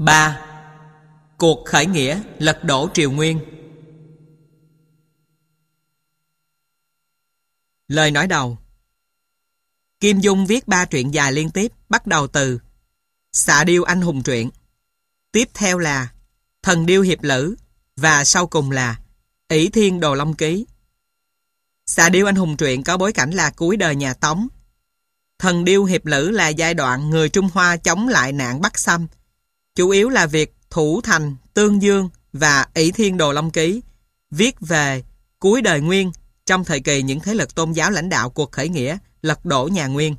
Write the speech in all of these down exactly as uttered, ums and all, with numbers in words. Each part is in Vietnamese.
ba. Cuộc khởi nghĩa lật đổ Triều Nguyên. Lời nói đầu. Kim Dung viết ba truyện dài liên tiếp, bắt đầu từ Xạ Điêu Anh Hùng Truyện, tiếp theo là Thần Điêu Hiệp Lữ, và sau cùng là Ỷ Thiên Đồ Long Ký. Xạ Điêu Anh Hùng Truyện có bối cảnh là cuối đời nhà Tống. Thần Điêu Hiệp Lữ là giai đoạn người Trung Hoa chống lại nạn Bắc xâm, chủ yếu là việc thủ thành Tương Dương, và Ỷ Thiên Đồ Long Ký viết về cuối đời Nguyên trong thời kỳ những thế lực tôn giáo lãnh đạo cuộc khởi nghĩa lật đổ nhà Nguyên.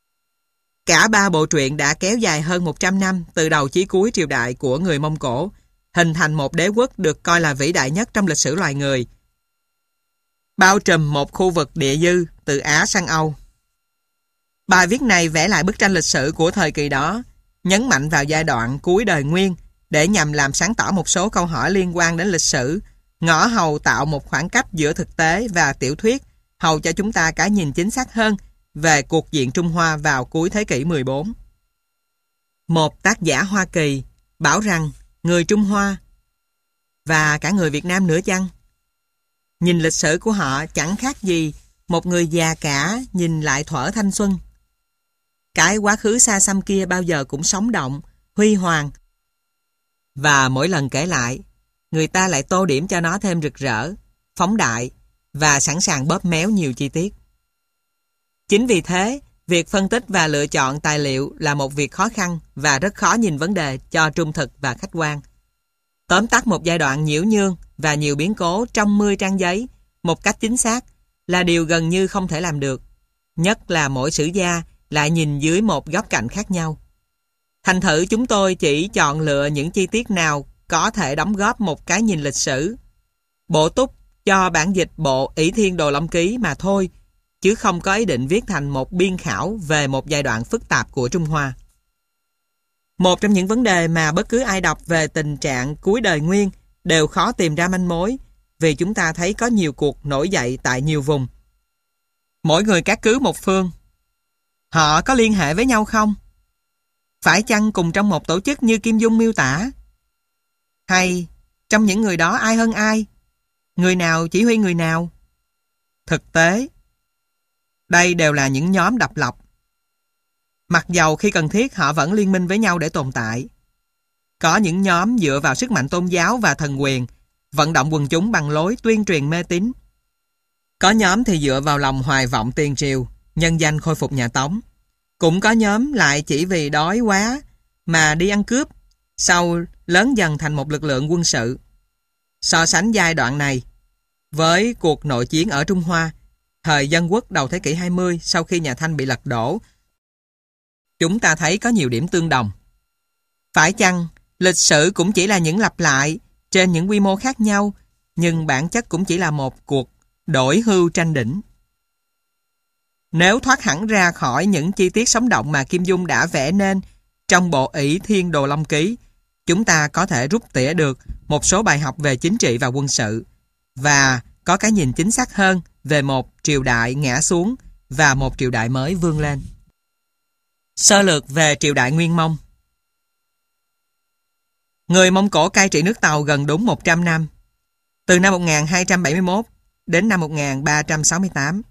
Cả ba bộ truyện đã kéo dài hơn một trăm năm từ đầu chí cuối triều đại của người Mông Cổ, hình thành một đế quốc được coi là vĩ đại nhất trong lịch sử loài người, bao trùm một khu vực địa dư từ Á sang Âu. Bài viết này vẽ lại bức tranh lịch sử của thời kỳ đó, nhấn mạnh vào giai đoạn cuối đời Nguyên để nhằm làm sáng tỏ một số câu hỏi liên quan đến lịch sử, ngõ hầu tạo một khoảng cách giữa thực tế và tiểu thuyết, hầu cho chúng ta cái nhìn chính xác hơn về cuộc diện Trung Hoa vào cuối thế kỷ mười bốn. Một tác giả Hoa Kỳ bảo rằng người Trung Hoa và cả người Việt Nam nữa chăng, nhìn lịch sử của họ chẳng khác gì một người già cả nhìn lại thuở thanh xuân. Cái quá khứ xa xăm kia bao giờ cũng sống động, huy hoàng, và mỗi lần kể lại, người ta lại tô điểm cho nó thêm rực rỡ, phóng đại và sẵn sàng bóp méo nhiều chi tiết. Chính vì thế, việc phân tích và lựa chọn tài liệu là một việc khó khăn và rất khó nhìn vấn đề cho trung thực và khách quan. Tóm tắt một giai đoạn nhiễu nhương và nhiều biến cố trong mươi trang giấy một cách chính xác là điều gần như không thể làm được, nhất là mỗi sử gia lại nhìn dưới một góc cạnh khác nhau. Thành thử chúng tôi chỉ chọn lựa những chi tiết nào có thể đóng góp một cái nhìn lịch sử, bổ túc cho bản dịch bộ Ỷ Thiên Đồ Long Ký mà thôi, chứ không có ý định viết thành một biên khảo về một giai đoạn phức tạp của Trung Hoa. Một trong những vấn đề mà bất cứ ai đọc về tình trạng cuối đời Nguyên đều khó tìm ra manh mối, vì chúng ta thấy có nhiều cuộc nổi dậy tại nhiều vùng. Mỗi người cát cứ một phương. Họ có liên hệ với nhau không? Phải chăng cùng trong một tổ chức như Kim Dung miêu tả? Hay trong những người đó ai hơn ai? Người nào chỉ huy người nào? Thực tế, đây đều là những nhóm độc lập. Mặc dầu khi cần thiết họ vẫn liên minh với nhau để tồn tại. Có những nhóm dựa vào sức mạnh tôn giáo và thần quyền, vận động quần chúng bằng lối tuyên truyền mê tín. Có nhóm thì dựa vào lòng hoài vọng tiền triều, nhân danh khôi phục nhà Tống. Cũng có nhóm lại chỉ vì đói quá mà đi ăn cướp, sau lớn dần thành một lực lượng quân sự. So sánh giai đoạn này với cuộc nội chiến ở Trung Hoa, thời Dân Quốc đầu thế kỷ hai mươi sau khi nhà Thanh bị lật đổ, chúng ta thấy có nhiều điểm tương đồng. Phải chăng lịch sử cũng chỉ là những lặp lại trên những quy mô khác nhau, nhưng bản chất cũng chỉ là một cuộc đổi hưu tranh đỉnh. Nếu thoát hẳn ra khỏi những chi tiết sống động mà Kim Dung đã vẽ nên trong bộ Ỷ Thiên Đồ Long Ký, chúng ta có thể rút tỉa được một số bài học về chính trị và quân sự, và có cái nhìn chính xác hơn về một triều đại ngã xuống và một triều đại mới vươn lên. Sơ lược về triều đại Nguyên Mông. Người Mông Cổ cai trị nước Tàu gần đúng một trăm năm, từ năm một nghìn hai trăm bảy mươi mốt đến năm một nghìn ba trăm sáu mươi tám.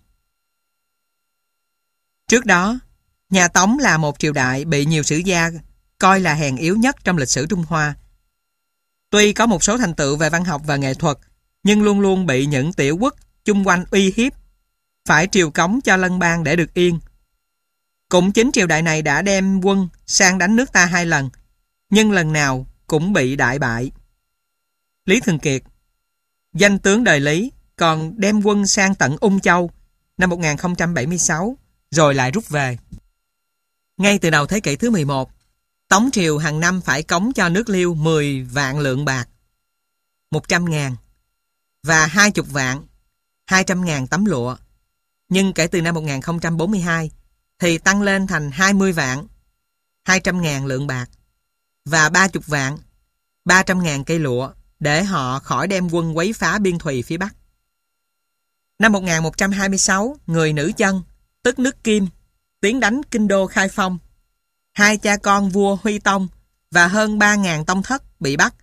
Trước đó, nhà Tống là một triều đại bị nhiều sử gia coi là hèn yếu nhất trong lịch sử Trung Hoa. Tuy có một số thành tựu về văn học và nghệ thuật, nhưng luôn luôn bị những tiểu quốc chung quanh uy hiếp, phải triều cống cho lân bang để được yên. Cũng chính triều đại này đã đem quân sang đánh nước ta hai lần, nhưng lần nào cũng bị đại bại. Lý Thường Kiệt, danh tướng đời Lý, còn đem quân sang tận Ung Châu năm một nghìn không trăm bảy mươi sáu, rồi lại rút về. Ngay từ đầu thế kỷ thứ mười một, Tống triều hàng năm phải cống cho nước Liêu mười vạn lượng bạc, một trăm ngàn, và hai mươi vạn, hai trăm ngàn tấm lụa. Nhưng kể từ năm một nghìn không trăm bốn mươi hai thì tăng lên thành hai mươi vạn, hai trăm ngàn lượng bạc và ba mươi vạn, ba trăm ngàn cây lụa để họ khỏi đem quân quấy phá biên thùy phía Bắc. Năm một nghìn một trăm hai mươi sáu, người nữ chân, tức nước Kim, tiến đánh kinh đô Khai Phong. Hai cha con vua Huy Tông và hơn ba nghìn tông thất bị bắt.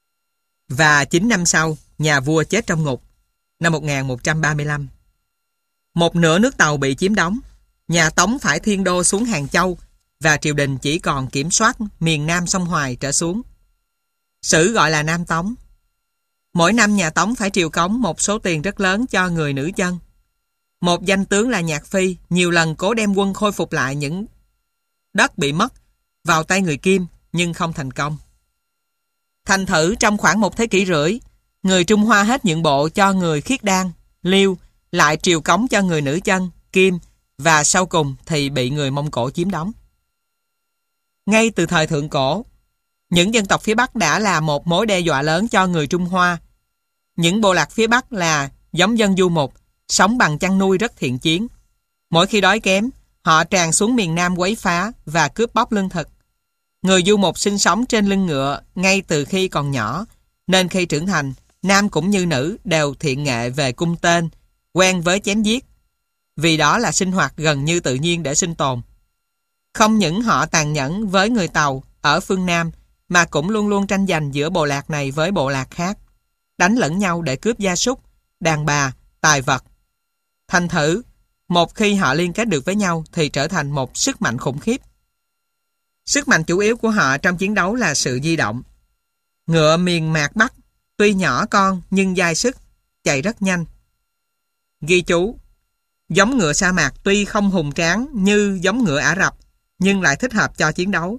Và chín năm sau, nhà vua chết trong ngục, năm một nghìn một trăm ba mươi lăm. Một nửa nước Tàu bị chiếm đóng, nhà Tống phải thiên đô xuống Hàng Châu và triều đình chỉ còn kiểm soát miền Nam sông Hoài trở xuống. Sử gọi là Nam Tống. Mỗi năm nhà Tống phải triều cống một số tiền rất lớn cho người nữ chân. Một danh tướng là Nhạc Phi nhiều lần cố đem quân khôi phục lại những đất bị mất vào tay người Kim nhưng không thành công. Thành thử trong khoảng một thế kỷ rưỡi, người Trung Hoa hết nhượng bộ cho người Khiết Đan, Liêu, lại triều cống cho người nữ chân, Kim và sau cùng thì bị người Mông Cổ chiếm đóng. Ngay từ thời thượng cổ, những dân tộc phía Bắc đã là một mối đe dọa lớn cho người Trung Hoa. Những bộ lạc phía Bắc là giống dân du mục, sống bằng chăn nuôi rất thiện chiến. Mỗi khi đói kém, họ tràn xuống miền Nam quấy phá và cướp bóc lương thực. Người du mục sinh sống trên lưng ngựa ngay từ khi còn nhỏ, nên khi trưởng thành, nam cũng như nữ đều thiện nghệ về cung tên, quen với chém giết. Vì đó là sinh hoạt gần như tự nhiên để sinh tồn. Không những họ tàn nhẫn với người Tàu ở phương Nam, mà cũng luôn luôn tranh giành giữa bộ lạc này với bộ lạc khác, đánh lẫn nhau để cướp gia súc, đàn bà, tài vật. Thành thử, một khi họ liên kết được với nhau thì trở thành một sức mạnh khủng khiếp. Sức mạnh chủ yếu của họ trong chiến đấu là sự di động. Ngựa miền mạc Bắc tuy nhỏ con nhưng dai sức, chạy rất nhanh. Ghi chú: giống ngựa sa mạc tuy không hùng tráng như giống ngựa Ả Rập, nhưng lại thích hợp cho chiến đấu.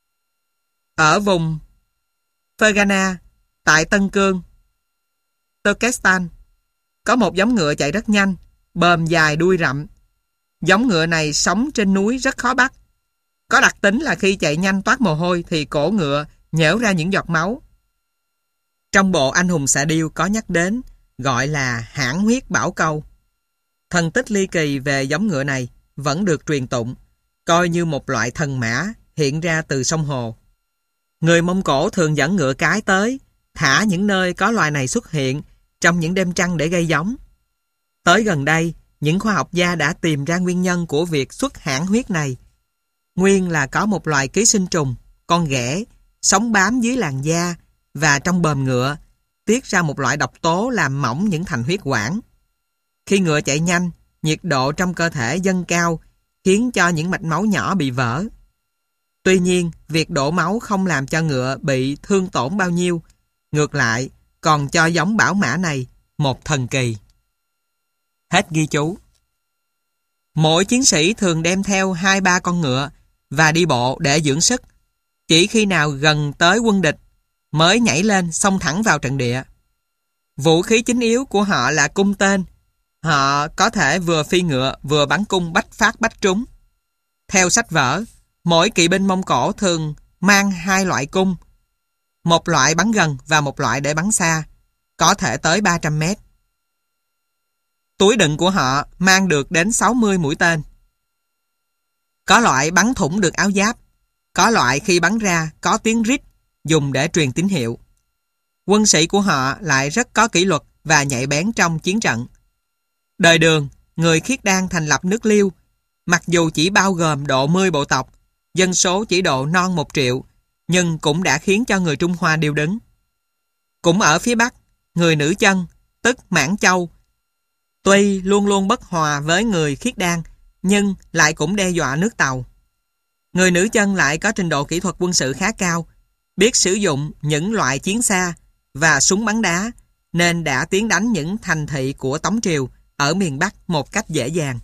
Ở vùng Fergana, tại Tân Cương, Turkestan, có một giống ngựa chạy rất nhanh, bờm dài đuôi rậm. Giống ngựa này sống trên núi rất khó bắt. Có đặc tính là khi chạy nhanh toát mồ hôi thì cổ ngựa nhễu ra những giọt máu. Trong bộ Anh hùng xạ điêu có nhắc đến, gọi là hãn huyết bảo câu. Thần tích ly kỳ về giống ngựa này vẫn được truyền tụng, coi như một loại thần mã hiện ra từ sông hồ. Người Mông Cổ thường dẫn ngựa cái tới, thả những nơi có loài này xuất hiện trong những đêm trăng để gây giống. Tới gần đây, những khoa học gia đã tìm ra nguyên nhân của việc xuất hãn huyết này. Nguyên là có một loài ký sinh trùng, con ghẻ, sống bám dưới làn da và trong bờm ngựa, tiết ra một loại độc tố làm mỏng những thành huyết quản. Khi ngựa chạy nhanh, nhiệt độ trong cơ thể dâng cao, khiến cho những mạch máu nhỏ bị vỡ. Tuy nhiên, việc đổ máu không làm cho ngựa bị thương tổn bao nhiêu, ngược lại, còn cho giống bảo mã này một thần kỳ. Hết ghi chú. Mỗi chiến sĩ thường đem theo hai ba con ngựa và đi bộ để dưỡng sức. Chỉ khi nào gần tới quân địch mới nhảy lên xông thẳng vào trận địa. Vũ khí chính yếu của họ là cung tên. Họ có thể vừa phi ngựa vừa bắn cung bách phát bách trúng. Theo sách vở, mỗi kỵ binh Mông Cổ thường mang hai loại cung, một loại bắn gần và một loại để bắn xa, có thể tới ba trăm mét. Túi đựng của họ mang được đến sáu mươi mũi tên. Có loại bắn thủng được áo giáp, có loại khi bắn ra có tiếng rít dùng để truyền tín hiệu. Quân sĩ của họ lại rất có kỷ luật và nhạy bén trong chiến trận. Đời Đường, người Khiết Đan thành lập nước Liêu, mặc dù chỉ bao gồm độ mười bộ tộc, dân số chỉ độ non một triệu, nhưng cũng đã khiến cho người Trung Hoa điêu đứng. Cũng ở phía Bắc, người nữ chân, tức Mãn Châu, tuy luôn luôn bất hòa với người Khiết Đan, nhưng lại cũng đe dọa nước Tàu. Người nữ chân lại có trình độ kỹ thuật quân sự khá cao, biết sử dụng những loại chiến xa và súng bắn đá, nên đã tiến đánh những thành thị của Tống Triều ở miền Bắc một cách dễ dàng.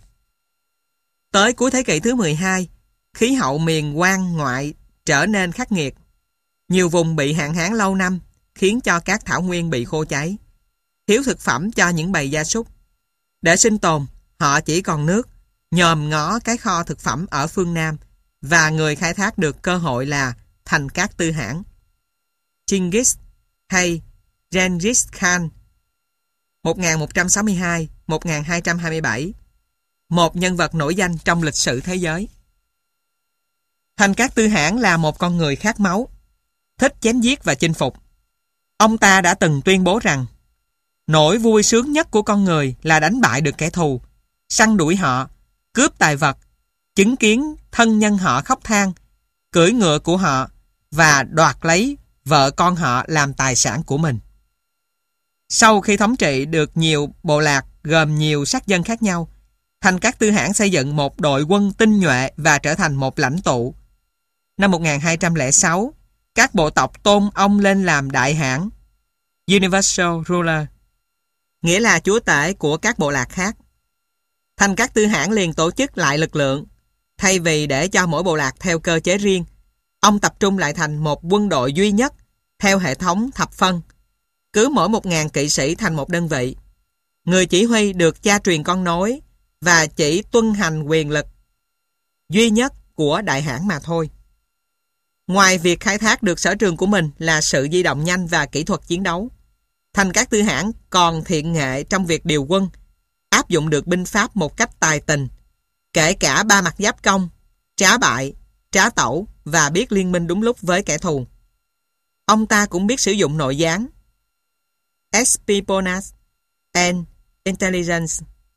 Tới cuối thế kỷ thứ mười hai, khí hậu miền Quan ngoại trở nên khắc nghiệt. Nhiều vùng bị hạn hán lâu năm, khiến cho các thảo nguyên bị khô cháy, thiếu thực phẩm cho những bầy gia súc. Để sinh tồn, họ chỉ còn nước, nhòm ngó cái kho thực phẩm ở phương Nam, và người khai thác được cơ hội là Thành Cát Tư Hãn. Chinggis hay Genghis Khan một nghìn một trăm sáu mươi hai đến một nghìn hai trăm hai mươi bảy, một nhân vật nổi danh trong lịch sử thế giới. Thành Cát Tư Hãn là một con người khát máu, thích chém giết và chinh phục. Ông ta đã từng tuyên bố rằng nỗi vui sướng nhất của con người là đánh bại được kẻ thù, săn đuổi họ, cướp tài vật, chứng kiến thân nhân họ khóc than, cưỡi ngựa của họ, và đoạt lấy vợ con họ làm tài sản của mình. Sau khi thống trị được nhiều bộ lạc gồm nhiều sắc dân khác nhau, Thành Cát Tư Hãn xây dựng một đội quân tinh nhuệ và trở thành một lãnh tụ. Năm một nghìn hai trăm lẻ sáu, các bộ tộc tôn ông lên làm đại hãn, Universal Ruler, nghĩa là chúa tể của các bộ lạc khác. Thành Cát Tư Hãn liền tổ chức lại lực lượng. Thay vì để cho mỗi bộ lạc theo cơ chế riêng, ông tập trung lại thành một quân đội duy nhất theo hệ thống thập phân. Cứ mỗi một ngàn kỵ sĩ thành một đơn vị. Người chỉ huy được cha truyền con nối và chỉ tuân hành quyền lực duy nhất của đại hãn mà thôi. Ngoài việc khai thác được sở trường của mình là sự di động nhanh và kỹ thuật chiến đấu, Thành Cát Tư Hãn còn thiện nghệ trong việc điều quân, áp dụng được binh pháp một cách tài tình, kể cả ba mặt giáp công, trá bại, trá tẩu và biết liên minh đúng lúc với kẻ thù. Ông ta cũng biết sử dụng nội gián, espionage and intelligence,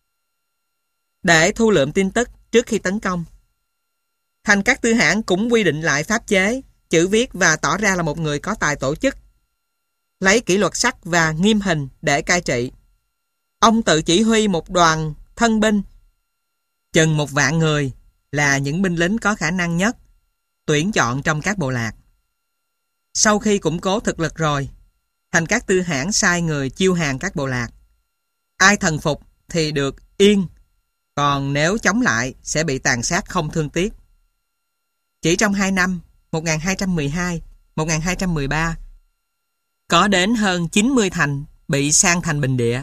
để thu lượm tin tức trước khi tấn công. Thành Cát Tư Hãn cũng quy định lại pháp chế, chữ viết và tỏ ra là một người có tài tổ chức, lấy kỷ luật sắc và nghiêm hình để cai trị. Ông tự chỉ huy một đoàn thân binh, chừng một vạn người, là những binh lính có khả năng nhất, tuyển chọn trong các bộ lạc. Sau khi củng cố thực lực rồi, Thành Cát Tư Hãn sai người chiêu hàng các bộ lạc. Ai thần phục thì được yên, còn nếu chống lại sẽ bị tàn sát không thương tiếc. Chỉ trong hai năm, một nghìn hai trăm mười hai đến một nghìn hai trăm mười ba, có đến hơn chín mươi thành bị sang thành bình địa.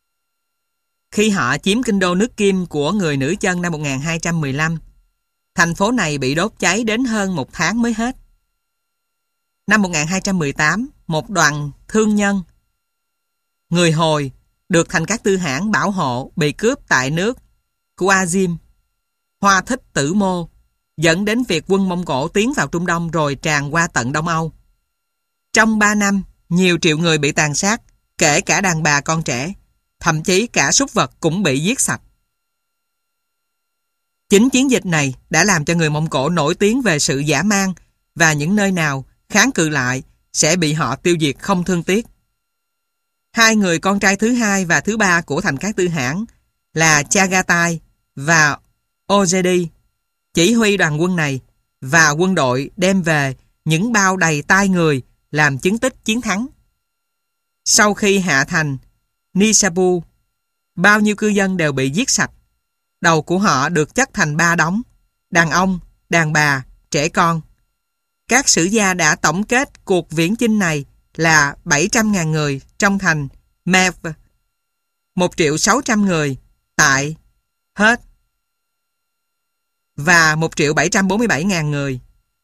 Khi họ chiếm kinh đô nước Kim của người nữ chân năm một nghìn hai trăm mười lăm, thành phố này bị đốt cháy đến hơn một tháng mới hết. Năm một nghìn hai trăm mười tám, một đoàn thương nhân người Hồi được Thành Cát Tư Hãn bảo hộ bị cướp tại nước Khwarezm, Hoa Thích Tử Mô, dẫn đến việc quân Mông Cổ tiến vào Trung Đông rồi tràn qua tận Đông Âu. Trong ba năm, nhiều triệu người bị tàn sát, kể cả đàn bà con trẻ, thậm chí cả súc vật cũng bị giết sạch. Chính chiến dịch này đã làm cho người Mông Cổ nổi tiếng về sự dã man, và những nơi nào kháng cự lại sẽ bị họ tiêu diệt không thương tiếc. Hai người con trai thứ hai và thứ ba của Thành Cát Tư Hãn là Chagatai và Ojedi chỉ huy đoàn quân này, và quân đội đem về những bao đầy tai người làm chứng tích chiến thắng. Sau khi hạ thành Nishapu, bao nhiêu cư dân đều bị giết sạch. Đầu của họ được chất thành ba đống: đàn ông, đàn bà, trẻ con. Các sử gia đã tổng kết cuộc viễn chinh này là bảy trăm nghìn người trong thành Mev, một triệu sáu trăm người tại Hết, và một triệu bảy trăm bốn mươi bảy nghìn người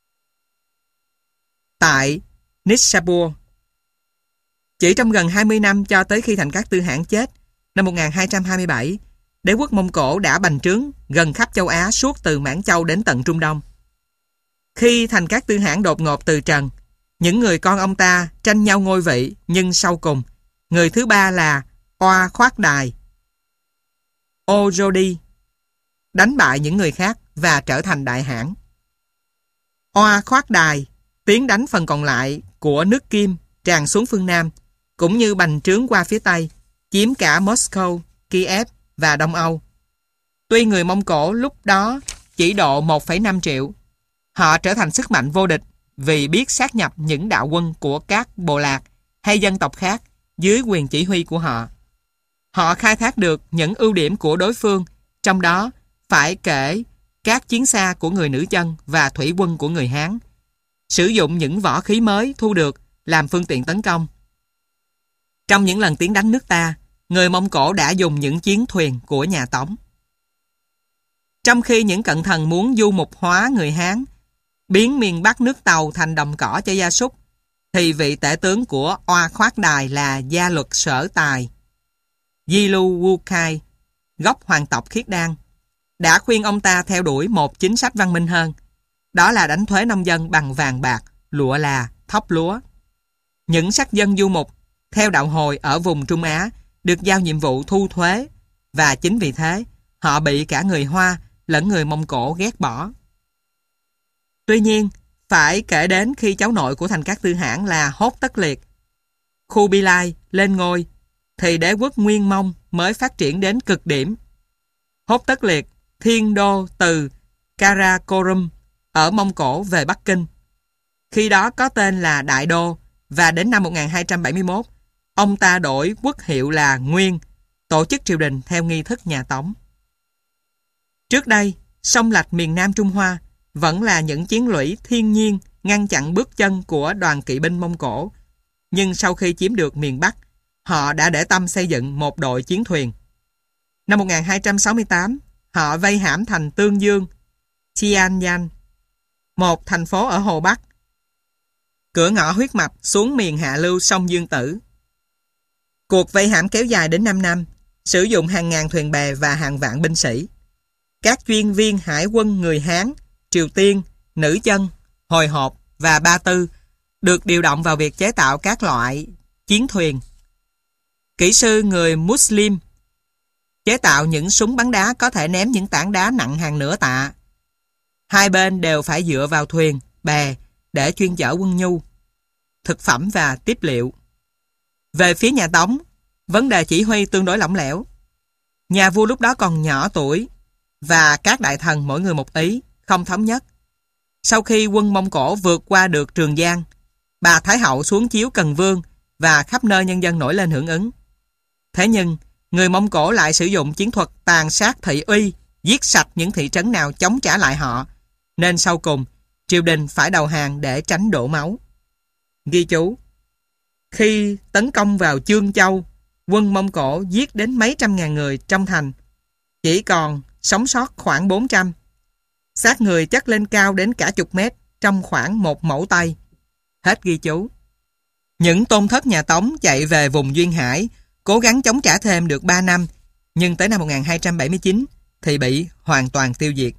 tại Nishapur. Chỉ trong gần hai mươi năm cho tới khi Thành Cát Tư Hãn chết, năm một nghìn hai trăm hai mươi bảy, đế quốc Mông Cổ đã bành trướng gần khắp châu Á suốt từ Mãn Châu đến tận Trung Đông. Khi Thành Cát Tư Hãn đột ngột từ trần, những người con ông ta tranh nhau ngôi vị, nhưng sau cùng, người thứ ba là Oa Khoát Đài, Ojodi, đánh bại những người khác và trở thành đại hãn. Oa Khoát Đài tiến đánh phần còn lại của nước Kim tràn xuống phương Nam, cũng như bành trướng qua phía Tây, chiếm cả Moscow, Kiev và Đông Âu. Tuy người Mông Cổ lúc đó chỉ độ một phẩy năm triệu, họ trở thành sức mạnh vô địch vì biết sát nhập những đạo quân của các bộ lạc hay dân tộc khác dưới quyền chỉ huy của họ. Họ khai thác được những ưu điểm của đối phương, trong đó phải kể các chiến xa của người nữ chân và thủy quân của người Hán, sử dụng những võ khí mới thu được làm phương tiện tấn công. Trong những lần tiến đánh nước ta, người Mông Cổ đã dùng những chiến thuyền của nhà Tống. Trong khi những cận thần muốn du mục hóa người Hán, biến miền Bắc nước Tàu thành đồng cỏ cho gia súc, thì vị tể tướng của Oa Khoát Đài là Gia Luật Sở Tài, Yilu Wukai, gốc hoàng tộc Khiết Đan, đã khuyên ông ta theo đuổi một chính sách văn minh hơn, đó là đánh thuế nông dân bằng vàng bạc, lụa là, thóc lúa. Những sắc dân du mục theo đạo Hồi ở vùng Trung Á được giao nhiệm vụ thu thuế, và chính vì thế họ bị cả người Hoa lẫn người Mông Cổ ghét bỏ. Tuy nhiên, phải kể đến khi cháu nội của Thành Cát Tư Hãn là Hốt Tất Liệt, Khubilai lên ngôi, thì đế quốc Nguyên Mông mới phát triển đến cực điểm. Hốt Tất Liệt thiên đô từ Karakorum ở Mông Cổ về Bắc Kinh. Khi đó có tên là Đại Đô, và đến năm một nghìn hai trăm bảy mươi mốt, ông ta đổi quốc hiệu là Nguyên, tổ chức triều đình theo nghi thức nhà Tống. Trước đây, sông lạch miền Nam Trung Hoa vẫn là những chiến lũy thiên nhiên ngăn chặn bước chân của đoàn kỵ binh Mông Cổ, nhưng sau khi chiếm được miền Bắc, họ đã để tâm xây dựng một đội chiến thuyền. Năm một nghìn hai trăm sáu mươi tám, họ vây hãm thành Tương Dương, Tianjin, một thành phố ở Hồ Bắc, cửa ngõ huyết mạch xuống miền hạ lưu sông Dương Tử. Cuộc vây hãm kéo dài đến năm năm, sử dụng hàng ngàn thuyền bè và hàng vạn binh sĩ. Các chuyên viên hải quân người Hán, Triều Tiên, Nữ Chân, Hồi Hộp và Ba Tư được điều động vào việc chế tạo các loại chiến thuyền. Kỹ sư người Muslim chế tạo những súng bắn đá có thể ném những tảng đá nặng hàng nửa tạ. Hai bên đều phải dựa vào thuyền, bè để chuyên chở quân nhu, thực phẩm và tiếp liệu. Về phía nhà Tống, vấn đề chỉ huy tương đối lỏng lẻo. Nhà vua lúc đó còn nhỏ tuổi và các đại thần mỗi người một ý, không thống nhất. Sau khi quân Mông Cổ vượt qua được Trường Giang, bà Thái Hậu xuống chiếu Cần Vương và khắp nơi nhân dân nổi lên hưởng ứng. Thế nhưng, người Mông Cổ lại sử dụng chiến thuật tàn sát thị uy, giết sạch những thị trấn nào chống trả lại họ, nên sau cùng, triều đình phải đầu hàng để tránh đổ máu. Ghi chú: khi tấn công vào Chương Châu, quân Mông Cổ giết đến mấy trăm ngàn người trong thành, chỉ còn sống sót khoảng bốn trăm. Xác người chất lên cao đến cả chục mét trong khoảng một mẫu tay. Hết ghi chú. Những tôn thất nhà Tống chạy về vùng Duyên Hải, cố gắng chống trả thêm được ba năm, nhưng tới năm một nghìn hai trăm bảy mươi chín thì bị hoàn toàn tiêu diệt.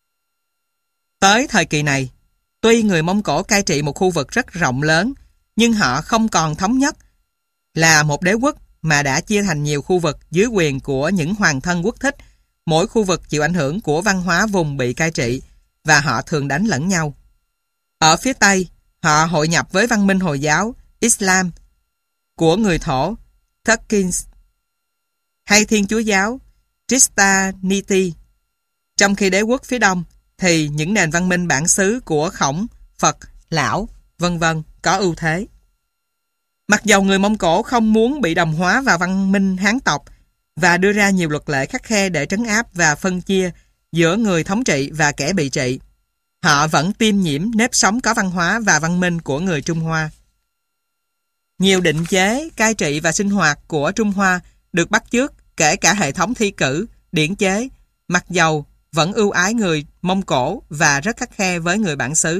Tới thời kỳ này, tuy người Mông Cổ cai trị một khu vực rất rộng lớn, nhưng họ không còn thống nhất là một đế quốc mà đã chia thành nhiều khu vực dưới quyền của những hoàng thân quốc thích, mỗi khu vực chịu ảnh hưởng của văn hóa vùng bị cai trị và họ thường đánh lẫn nhau. Ở phía Tây, họ hội nhập với văn minh Hồi giáo, Islam của người Thổ, Turkins, hay Thiên Chúa giáo, Christianity. Trong khi đế quốc phía Đông thì những nền văn minh bản xứ của Khổng, Phật, Lão, vân vân có ưu thế. Mặc dầu người Mông Cổ không muốn bị đồng hóa vào văn minh Hán tộc và đưa ra nhiều luật lệ khắt khe để trấn áp và phân chia giữa người thống trị và kẻ bị trị, họ vẫn tiêm nhiễm nếp sống có văn hóa và văn minh của người Trung Hoa. Nhiều định chế, cai trị và sinh hoạt của Trung Hoa được bắt chước, kể cả hệ thống thi cử, điển chế, mặc dầu vẫn ưu ái người Mông Cổ và rất khắt khe với người bản xứ.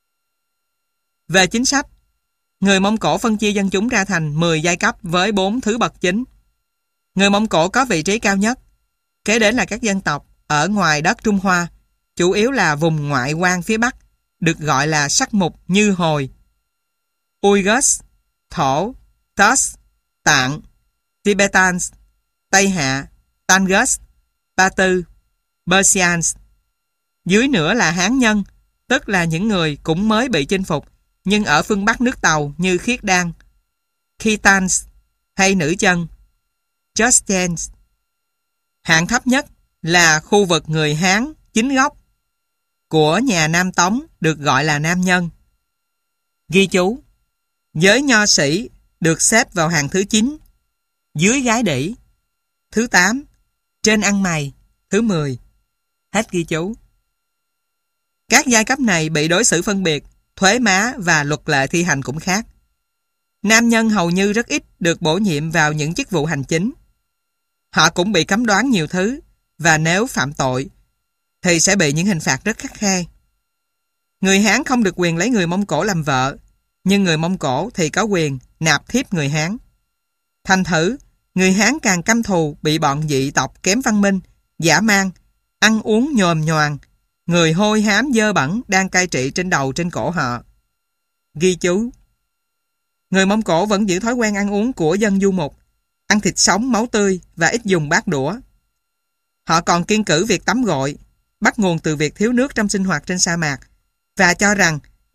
Về chính sách, người Mông Cổ phân chia dân chúng ra thành mười giai cấp với bốn thứ bậc chính. Người Mông Cổ có vị trí cao nhất, kế đến là các dân tộc ở ngoài đất Trung Hoa, chủ yếu là vùng ngoại quan phía Bắc, được gọi là sắc mục như Hồi, Uyghurs, Thổ, Tus, Tạng, Tibetans, Tây Hạ, Tangus, Ba Tư, Persians. Dưới nữa là Hán nhân, tức là những người cũng mới bị chinh phục, nhưng ở phương Bắc nước Tàu như Khiết Đan, Khitans hay Nữ Chân, Chustens. Hạng thấp nhất là khu vực người Hán chính gốc của nhà Nam Tống, được gọi là Nam Nhân. Ghi chú: giới nho sĩ được xếp vào hàng thứ chín, dưới gái đỉ, thứ tám, trên ăn mày, thứ mười. Hết ghi chú. Các giai cấp này bị đối xử phân biệt, thuế má và luật lệ thi hành cũng khác. Nam nhân hầu như rất ít được bổ nhiệm vào những chức vụ hành chính. Họ cũng bị cấm đoán nhiều thứ, và nếu phạm tội thì sẽ bị những hình phạt rất khắt khe. Người Hán không được quyền lấy người Mông Cổ làm vợ, nhưng người Mông Cổ thì có quyền nạp thiếp người Hán. Thành thử, người Hán càng căm thù bị bọn dị tộc kém văn minh, dã man, ăn uống nhồm nhoàng, người hôi hám dơ bẩn đang cai trị trên đầu trên cổ họ. Ghi chú: người Mông Cổ vẫn giữ thói quen ăn uống của dân du mục, ăn thịt sống, máu tươi và ít dùng bát đũa. Họ còn kiêng cữ việc tắm gội, bắt nguồn từ việc thiếu nước trong sinh hoạt trên sa mạc, và cho rằng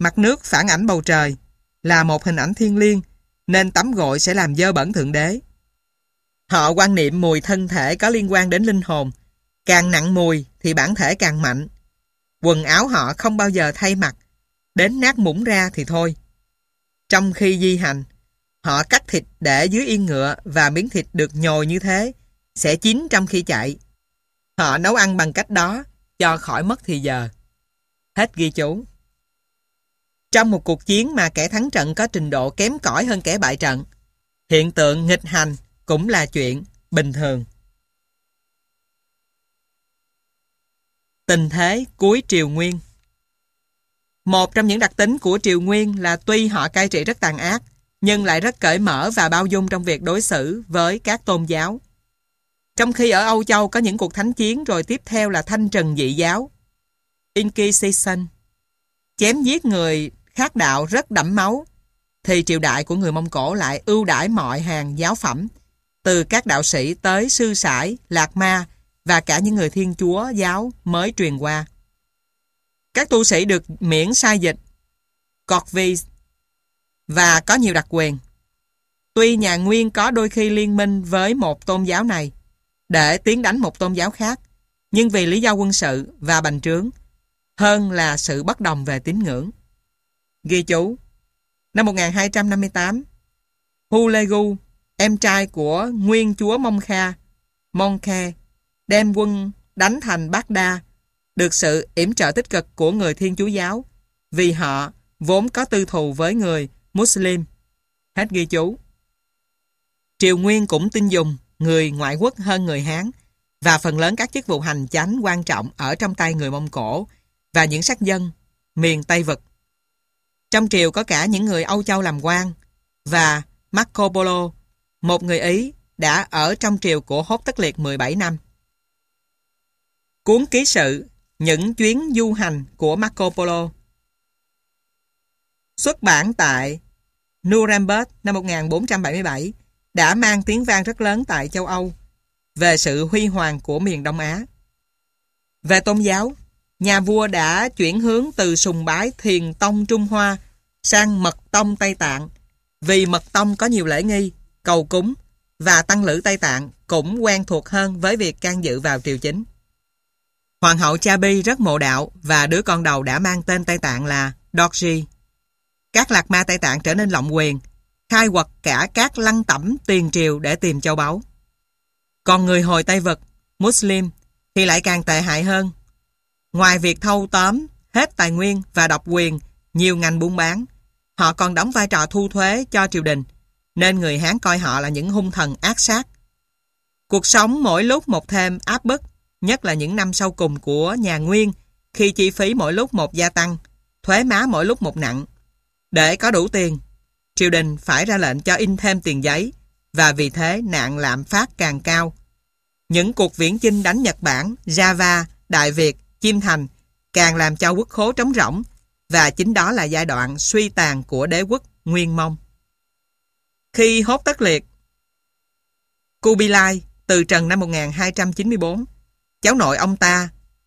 Mặt nước phản ảnh bầu trời, là một hình ảnh thiêng liêng, nên tắm gội sẽ làm dơ bẩn Thượng Đế. Họ quan niệm mùi thân thể có liên quan đến linh hồn. Càng nặng mùi thì bản thể càng mạnh. Quần áo họ không bao giờ thay mặc, đến nát mũng ra thì thôi. Trong khi di hành, họ cắt thịt để dưới yên ngựa và miếng thịt được nhồi như thế sẽ chín trong khi chạy. Họ nấu ăn bằng cách đó cho khỏi mất thì giờ. Hết ghi chú. Trong một cuộc chiến mà kẻ thắng trận có trình độ kém cỏi hơn kẻ bại trận, hiện tượng nghịch hành cũng là chuyện bình thường. Tình thế cuối Triều Nguyên. Một trong những đặc tính của Triều Nguyên là tuy họ cai trị rất tàn ác, nhưng lại rất cởi mở và bao dung trong việc đối xử với các tôn giáo. Trong khi ở Âu Châu có những cuộc thánh chiến, rồi tiếp theo là thanh trừng dị giáo, Inquisition, chém giết người khác đạo rất đẫm máu, thì triều đại của người Mông Cổ lại ưu đãi mọi hàng giáo phẩm, từ các đạo sĩ tới sư sãi, lạc ma và cả những người Thiên Chúa giáo mới truyền qua. Các tu sĩ được miễn sai dịch, Corvée, và có nhiều đặc quyền. Tuy nhà Nguyên có đôi khi liên minh với một tôn giáo này để tiến đánh một tôn giáo khác, nhưng vì lý do quân sự và bành trướng hơn là sự bất đồng về tín ngưỡng. Ghi chú: năm một nghìn hai trăm năm mươi tám, Hulegu, em trai của nguyên chúa Mông Kha, Mông Khe, đem quân đánh thành Baghdad, được sự yểm trợ tích cực của người Thiên Chúa giáo, vì họ vốn có tư thù với người Muslim. Hết ghi chú. Triều Nguyên cũng tin dùng người ngoại quốc hơn người Hán, và phần lớn các chức vụ hành chánh quan trọng ở trong tay người Mông Cổ và những sắc dân miền Tây Vực. Trong triều có cả những người Âu Châu làm quan, và Marco Polo, một người Ý, đã ở trong triều của Hốt Tất Liệt mười bảy năm. Cuốn ký sự Những chuyến du hành của Marco Polo, xuất bản tại Nuremberg năm một nghìn bốn trăm bảy mươi bảy, đã mang tiếng vang rất lớn tại châu Âu về sự huy hoàng của miền Đông Á. Về tôn giáo, nhà vua đã chuyển hướng từ sùng bái Thiền Tông Trung Hoa sang Mật Tông Tây Tạng, vì Mật Tông có nhiều lễ nghi, cầu cúng, và tăng lữ Tây Tạng cũng quen thuộc hơn với việc can dự vào triều chính. Hoàng hậu Chabi rất mộ đạo, và đứa con đầu đã mang tên Tây Tạng là Dorji. Các lạc ma Tây Tạng trở nên lộng quyền, khai quật cả các lăng tẩm tiền triều để tìm châu báu. Còn người hồi Tây Vực, Muslim, thì lại càng tệ hại hơn. Ngoài việc thâu tóm hết tài nguyên và độc quyền nhiều ngành buôn bán, họ còn đóng vai trò thu thuế cho triều đình, nên người Hán coi họ là những hung thần ác sát. Cuộc sống mỗi lúc một thêm áp bức, nhất là những năm sau cùng của nhà Nguyên, khi chi phí mỗi lúc một gia tăng, thuế má mỗi lúc một nặng. Để có đủ tiền, triều đình phải ra lệnh cho in thêm tiền giấy, và vì thế nạn lạm phát càng cao. Những cuộc viễn chinh đánh Nhật Bản, Java, Đại Việt, Chiêm Thành càng làm cho quốc khố trống rỗng, và chính đó là giai đoạn suy tàn của đế quốc Nguyên Mông. Khi Hốt Tất Liệt, Kubilai từ trần năm một nghìn hai trăm chín mươi tư, cháu nội ông ta,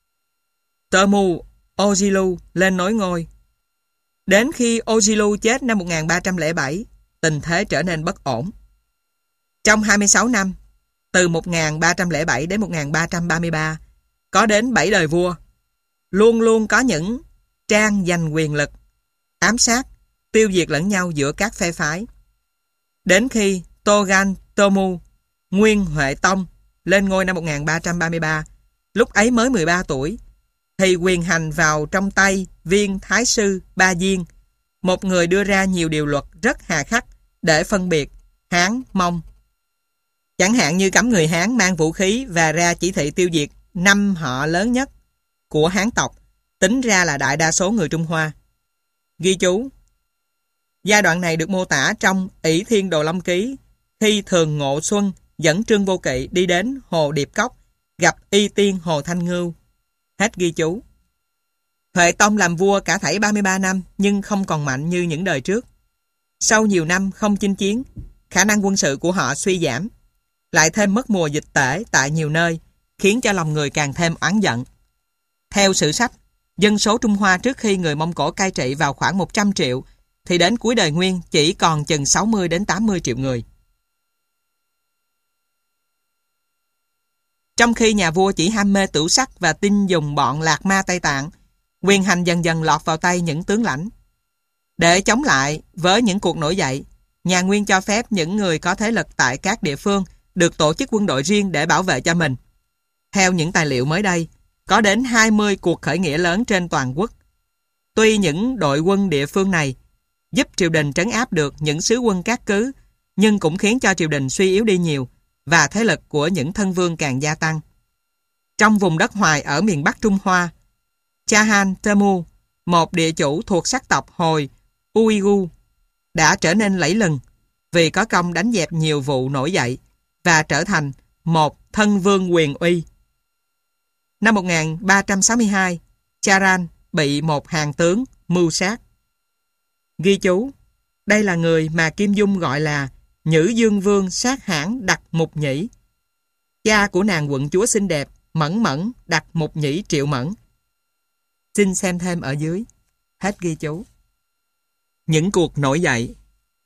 Temu Ojilu, lên nối ngôi. Đến khi Ojilu chết năm một nghìn ba trăm lẻ bảy, tình thế trở nên bất ổn. Trong hai mươi sáu năm, từ một nghìn ba trăm lẻ bảy đến một nghìn ba trăm ba mươi ba, có đến bảy đời vua, luôn luôn có những trang giành quyền lực, ám sát, tiêu diệt lẫn nhau giữa các phe phái. Đến khi Togan Tomu, Nguyên Huệ Tông, lên ngôi năm một nghìn ba trăm ba mươi ba, lúc ấy mới mười ba tuổi, thì quyền hành vào trong tay viên thái sư Ba Diên, một người đưa ra nhiều điều luật rất hà khắc để phân biệt Hán, Mông. Chẳng hạn như cấm người Hán mang vũ khí và ra chỉ thị tiêu diệt năm họ lớn nhất của Hán tộc, tính ra là đại đa số người Trung Hoa. Ghi chú: giai đoạn này được mô tả trong Ỷ Thiên Đồ Long Ký, khi Thường Ngộ Xuân dẫn Trương Vô Kỵ đi đến Hồ Điệp Cốc, gặp Y Tiên Hồ Thanh Ngưu. Hết ghi chú. Huệ Tông làm vua cả thảy ba mươi ba năm, nhưng không còn mạnh như những đời trước. Sau nhiều năm không chinh chiến, khả năng quân sự của họ suy giảm, lại thêm mất mùa dịch tễ tại nhiều nơi, khiến cho lòng người càng thêm oán giận. Theo sử sách, Dân số Trung Hoa trước khi người Mông Cổ cai trị vào khoảng một trăm triệu, thì đến cuối đời Nguyên chỉ còn chừng sáu mươi đến tám mươi triệu người. Trong khi nhà vua chỉ ham mê tửu sắc và tin dùng bọn Lạc Ma Tây Tạng, quyền hành dần dần lọt vào tay những tướng lãnh. Để chống lại với những cuộc nổi dậy, nhà Nguyên cho phép những người có thế lực tại các địa phương được tổ chức quân đội riêng để bảo vệ cho mình. Theo những tài liệu mới đây, có đến hai mươi cuộc khởi nghĩa lớn trên toàn quốc. Tuy những đội quân địa phương này giúp triều đình trấn áp được những sứ quân các cứ, nhưng cũng khiến cho triều đình suy yếu đi nhiều và thế lực của những thân vương càng gia tăng. Trong vùng đất Hoài ở miền Bắc Trung Hoa, Chahan Temu, một địa chủ thuộc sắc tộc Hồi Uighur, đã trở nên lẫy lừng vì có công đánh dẹp nhiều vụ nổi dậy và trở thành một thân vương quyền uy. Năm một nghìn ba trăm sáu mươi hai, Charan bị một hàng tướng mưu sát. Ghi chú, đây là người mà Kim Dung gọi là Nhữ Dương Vương sát hãn Đặc Mục Nhĩ. Cha của nàng quận chúa xinh đẹp Mẫn Mẫn Đặc Mục Nhĩ Triệu Mẫn. Xin xem thêm ở dưới. Hết ghi chú. Những cuộc nổi dậy.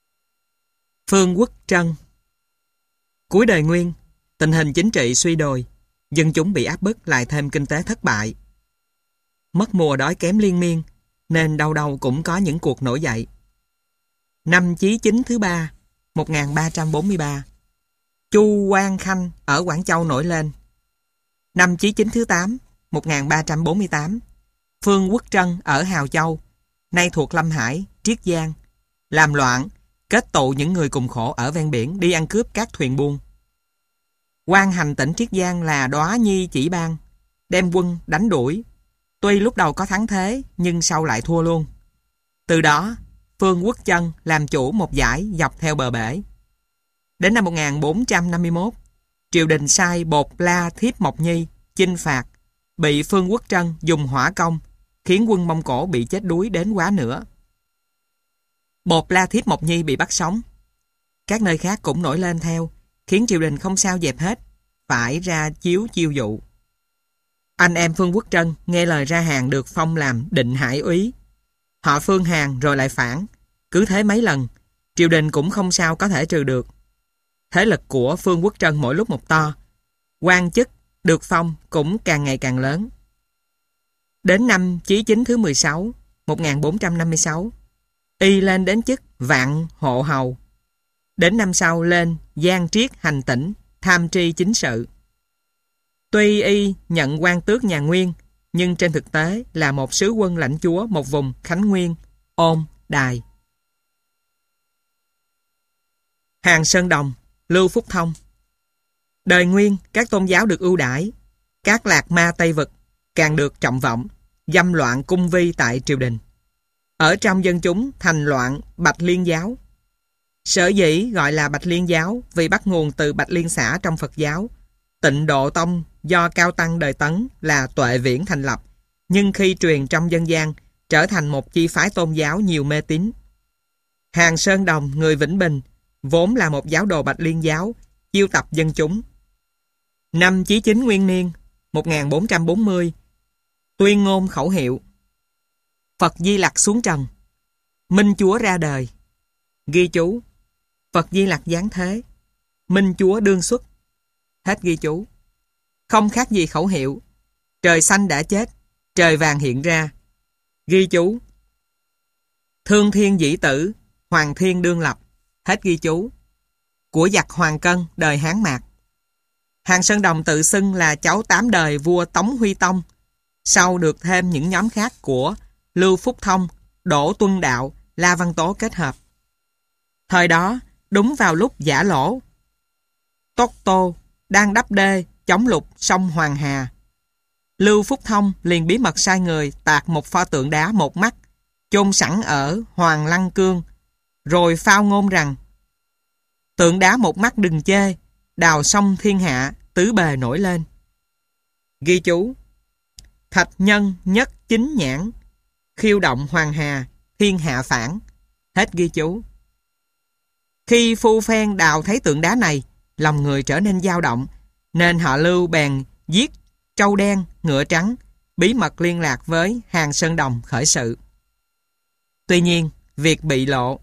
Phương Quốc Trân. Cuối đời Nguyên, tình hình chính trị suy đồi, dân chúng bị áp bức lại thêm kinh tế thất bại. Mất mùa đói kém liên miên, nên đâu đâu cũng có những cuộc nổi dậy. Năm Chí Chính thứ ba, một nghìn ba trăm bốn mươi ba, Chu Quang Khanh ở Quảng Châu nổi lên. Năm Chí Chính thứ tám, một nghìn ba trăm bốn mươi tám, Phương Quốc Trân ở Hào Châu, nay thuộc Lâm Hải, Triết Giang, làm loạn, kết tụ những người cùng khổ ở ven biển đi ăn cướp các thuyền buôn. Quan hành tỉnh Triết Giang là Đóa Nhi Chỉ Bang, đem quân đánh đuổi. Tuy lúc đầu có thắng thế, nhưng sau lại thua luôn. Từ đó, Phương Quốc Trân làm chủ một dải dọc theo bờ bể. Đến năm một nghìn bốn trăm năm mươi mốt, triều đình sai Bột La Thiếp Mộc Nhi chinh phạt, bị Phương Quốc Trân dùng hỏa công, khiến quân Mông Cổ bị chết đuối đến quá nữa. Bột La Thiếp Mộc Nhi bị bắt sống. Các nơi khác cũng nổi lên theo, khiến triều đình không sao dẹp hết, phải ra chiếu chiêu dụ. Anh em Phương Quốc Trân nghe lời ra hàng được phong làm Định Hải úy. Họ Phương hàng rồi lại phản. Cứ thế mấy lần, triều đình cũng không sao có thể trừ được. Thế lực của Phương Quốc Trân mỗi lúc một to. Quan chức được phong cũng càng ngày càng lớn. Đến năm Chí Chính thứ mười sáu, một nghìn bốn trăm năm mươi sáu, y lên đến chức Vạn Hộ Hầu. Đến năm sau lên Giang Triết Hành Tỉnh, tham tri chính sự. Tuy y nhận quan tước nhà Nguyên, nhưng trên thực tế là một sứ quân lãnh chúa một vùng Khánh Nguyên, Ôn, Đài. Hàng Sơn Đồng, Lưu Phúc Thông. Đời Nguyên, các tôn giáo được ưu đãi, các lạc ma Tây Vực càng được trọng vọng, dâm loạn cung vi tại triều đình. Ở trong dân chúng thành loạn Bạch Liên giáo. Sở dĩ gọi là Bạch Liên giáo vì bắt nguồn từ Bạch Liên xã trong Phật giáo. Tịnh Độ Tông do Cao Tăng đời Tấn là Tuệ Viễn thành lập, nhưng khi truyền trong dân gian trở thành một chi phái tôn giáo nhiều mê tín. Hàng Sơn Đồng, người Vĩnh Bình, vốn là một giáo đồ Bạch Liên giáo, chiêu tập dân chúng. Năm Chí Chính Nguyên Niên, một nghìn bốn trăm bốn mươi, tuyên ngôn khẩu hiệu: Phật Di Lặc xuống trần, Minh Chúa ra đời. Ghi chú: Phật Di Lặc giáng thế, Minh Chúa đương xuất. Hết ghi chú. Không khác gì khẩu hiệu: Trời xanh đã chết, trời vàng hiện ra. Ghi chú: Thương thiên dĩ tử, Hoàng thiên đương lập. Hết ghi chú. Của giặc Hoàng Cân đời Hán Mạc. Hàng Sơn Đồng tự xưng là cháu tám đời vua Tống Huy Tông, sau được thêm những nhóm khác của Lưu Phúc Thông, Đỗ Tuân Đạo, La Văn Tố kết hợp. Thời đó, đúng vào lúc Giả Lỗ, Tốt Tô đang đắp đê chống lục sông Hoàng Hà, Lưu Phúc Thông liền bí mật sai người tạc một pho tượng đá một mắt chôn sẵn ở Hoàng Lăng Cương, rồi phao ngôn rằng: Tượng đá một mắt đừng chê, đào sông thiên hạ tứ bề nổi lên. Ghi chú: Thạch nhân nhất chính nhãn, khiêu động Hoàng Hà, thiên hạ phản. Hết ghi chú. Khi phu phen đào thấy tượng đá này, lòng người trở nên dao động, nên họ Lưu bèn giết trâu đen, ngựa trắng, bí mật liên lạc với Hàn Sơn Đồng khởi sự. Tuy nhiên, việc bị lộ.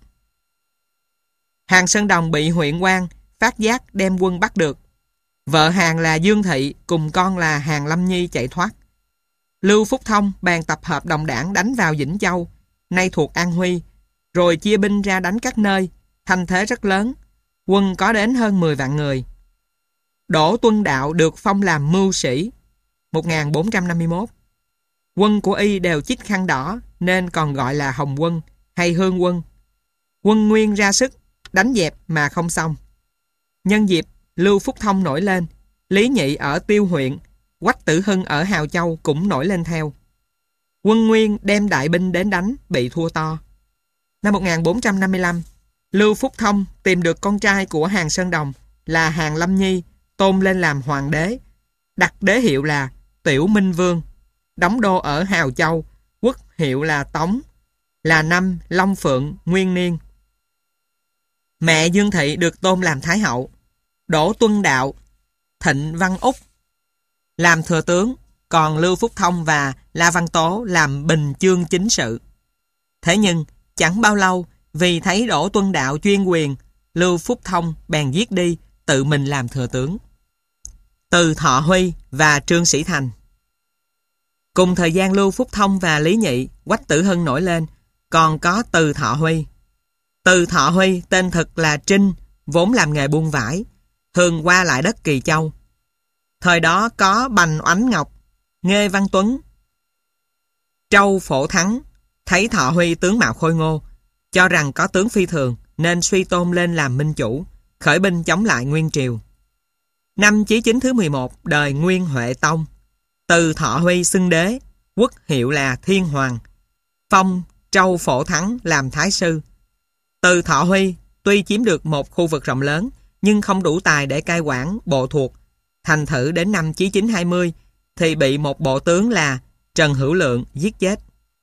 Hàn Sơn Đồng bị huyện quan phát giác đem quân bắt được. Vợ Hàn là Dương Thị cùng con là Hàn Lâm Nhi chạy thoát. Lưu Phúc Thông bèn tập hợp đồng đảng đánh vào Vĩnh Châu, nay thuộc An Huy, rồi chia binh ra đánh các nơi, thành thế rất lớn, quân có đến hơn mười vạn người. Đỗ Tuân Đạo được phong làm mưu sĩ, một nghìn bốn trăm năm mươi mốt. Quân của y đều chích khăn đỏ nên còn gọi là Hồng quân hay Hương quân. Quân Nguyên ra sức đánh dẹp mà không xong. Nhân dịp Lưu Phúc Thông nổi lên, Lý Nhị ở Tiêu huyện, Quách Tử Hưng ở Hào Châu cũng nổi lên theo. Quân Nguyên đem đại binh đến đánh, bị thua to. Năm một nghìn bốn trăm năm mươi lăm, Lưu Phúc Thông tìm được con trai của Hàn Sơn Đồng là Hàn Lâm Nhi, tôn lên làm hoàng đế, đặt đế hiệu là Tiểu Minh Vương, đóng đô ở Hào Châu, quốc hiệu là Tống, là năm Long Phượng Nguyên Niên. Mẹ Dương Thị được tôn làm Thái hậu. Đỗ Tuân Đạo, Thịnh Văn Úc làm thừa tướng, còn Lưu Phúc Thông và La Văn Tố làm bình chương chính sự. Thế nhưng, chẳng bao lâu, vì thấy Đỗ Tuân Đạo chuyên quyền, Lưu Phúc Thông bèn giết đi, tự mình làm thừa tướng. Từ Thọ Huy và Trương Sĩ Thành. Cùng thời gian Lưu Phúc Thông và Lý Nhị, Quách Tử Hưng nổi lên, còn có Từ Thọ Huy. Từ Thọ Huy tên thực là Trinh, vốn làm nghề buôn vải, thường qua lại đất Kỳ Châu. Thời đó có Bành Oánh Ngọc, Nghê Văn Tuấn, Trâu Phổ Thắng, thấy Thọ Huy tướng mạo khôi ngô, cho rằng có tướng phi thường nên suy tôn lên làm minh chủ, khởi binh chống lại Nguyên Triều. Năm Chí Chính thứ mười một đời Nguyên Huệ Tông, Từ Thọ Huy xưng đế, quốc hiệu là Thiên Hoàng, phong Trâu Phổ Thắng làm thái sư. Từ Thọ Huy tuy chiếm được một khu vực rộng lớn nhưng không đủ tài để cai quản bộ thuộc. Thành thử đến năm Chí Chính hai mươi thì bị một bộ tướng là Trần Hữu Lượng giết chết.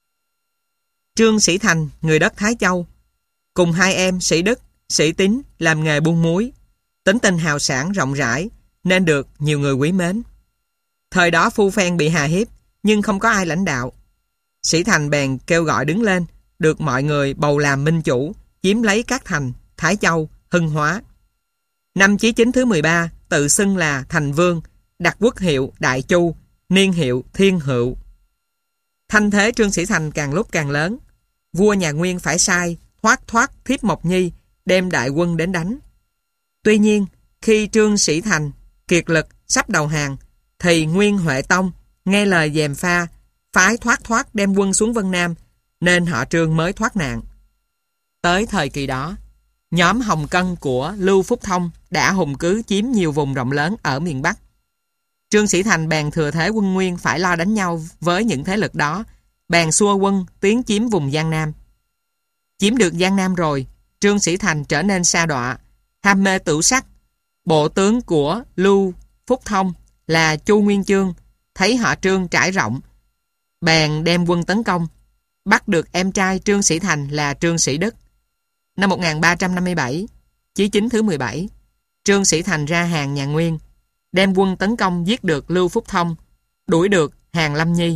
Trương Sĩ Thành, người đất Thái Châu, cùng hai em Sĩ Đức, Sĩ Tín làm nghề buôn muối, tính tình hào sảng rộng rãi nên được nhiều người quý mến. Thời đó Phu Phen bị hà hiếp nhưng không có ai lãnh đạo. Sĩ Thành bèn kêu gọi đứng lên, được mọi người bầu làm minh chủ, chiếm lấy các thành Thái Châu, Hưng Hóa. Năm Chí Chính thứ mười ba tự xưng là Thành Vương, đặt quốc hiệu Đại Chu, niên hiệu Thiên Hữu. Thanh thế Trương Sĩ Thành càng lúc càng lớn. Vua nhà Nguyên phải sai Thoát Thoát Thiếp Mộc Nhi đem đại quân đến đánh. Tuy nhiên, khi Trương Sĩ Thành kiệt lực sắp đầu hàng, thì Nguyên Huệ Tông nghe lời gièm pha, phái Thoát Thoát đem quân xuống Vân Nam, nên họ Trương mới thoát nạn. Tới thời kỳ đó, nhóm Hồng Cân của Lưu Phúc Thông đã hùng cứ chiếm nhiều vùng rộng lớn ở miền Bắc. Trương Sĩ Thành bèn thừa thế quân Nguyên phải lo đánh nhau với những thế lực đó, bèn xua quân tiến chiếm vùng Giang Nam. Chiếm được Giang Nam rồi, Trương Sĩ Thành trở nên sa đọa, ham mê tửu sắc. Bộ tướng của Lưu Phúc Thông là Chu Nguyên Chương thấy họ Trương trải rộng, bèn đem quân tấn công, bắt được em trai Trương Sĩ Thành là Trương Sĩ Đức. Năm một nghìn ba trăm năm mươi bảy, Chí Chính thứ mười bảy, Trương Sĩ Thành ra hàng nhà Nguyên, đem quân tấn công giết được Lưu Phúc Thông, đuổi được Hàn Lâm Nhi.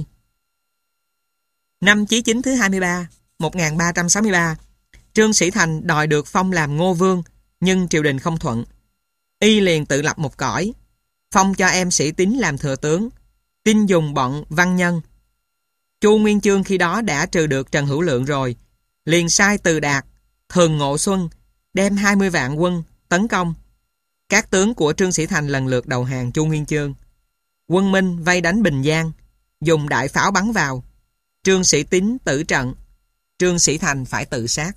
Năm Chí Chính thứ hai mươi ba, một nghìn ba trăm sáu mươi ba, Trương Sĩ Thành đòi được phong làm Ngô Vương, nhưng triều đình không thuận. Y liền tự lập một cõi, phong cho em Sĩ Tín làm thừa tướng, tin dùng bọn văn nhân. Chu Nguyên Chương khi đó đã trừ được Trần Hữu Lượng rồi, liền sai Từ Đạt, Thường Ngộ Xuân đem hai mươi vạn quân tấn công. Các tướng của Trương Sĩ Thành lần lượt đầu hàng Chu Nguyên Chương. Quân Minh vây đánh Bình Giang, dùng đại pháo bắn vào. Trương Sĩ Tín tử trận, Trương Sĩ Thành phải tự sát.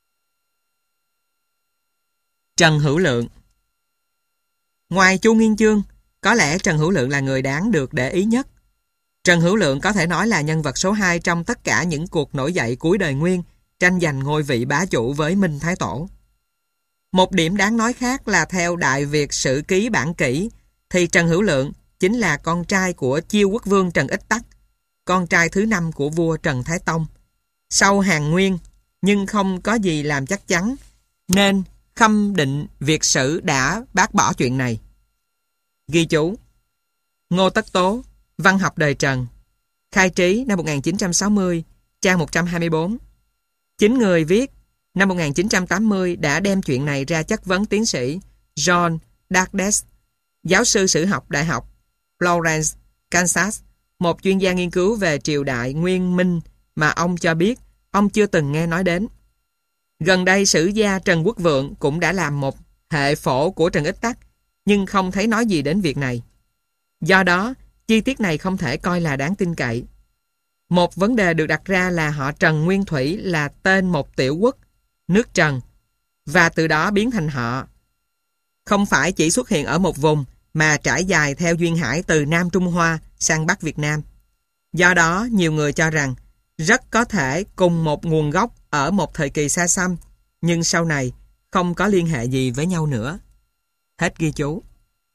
Trần Hữu Lượng. Ngoài Chu Nguyên Chương, có lẽ Trần Hữu Lượng là người đáng được để ý nhất. Trần Hữu Lượng có thể nói là nhân vật số hai trong tất cả những cuộc nổi dậy cuối đời Nguyên, tranh giành ngôi vị bá chủ với Minh Thái Tổ. Một điểm đáng nói khác là theo Đại Việt Sử Ký Bản Kỷ, thì Trần Hữu Lượng chính là con trai của Chiêu Quốc Vương Trần Ích Tắc, con trai thứ năm của vua Trần Thái Tông. Sau Hàn Nguyên, nhưng không có gì làm chắc chắn, nên Khâm Định Việt Sử đã bác bỏ chuyện này. Ghi chú: Ngô Tất Tố, Văn học đời Trần, Khai Trí năm một nghìn chín trăm sáu mươi, trang một trăm hai mươi tư. Chính người viết năm một nghìn chín trăm tám mươi đã đem chuyện này ra chất vấn tiến sĩ John Dardes, giáo sư sử học Đại học Lawrence, Kansas, một chuyên gia nghiên cứu về triều đại Nguyên Minh mà ông cho biết ông chưa từng nghe nói đến. Gần đây sử gia Trần Quốc Vượng cũng đã làm một hệ phổ của Trần Ích Tắc, nhưng không thấy nói gì đến việc này. Do đó, chi tiết này không thể coi là đáng tin cậy. Một vấn đề được đặt ra là họ Trần Nguyên Thủy là tên một tiểu quốc, nước Trần, và từ đó biến thành họ. Không phải chỉ xuất hiện ở một vùng, mà trải dài theo duyên hải từ Nam Trung Hoa sang Bắc Việt Nam. Do đó, nhiều người cho rằng rất có thể cùng một nguồn gốc ở một thời kỳ xa xăm, nhưng sau này không có liên hệ gì với nhau nữa. Hết ghi chú.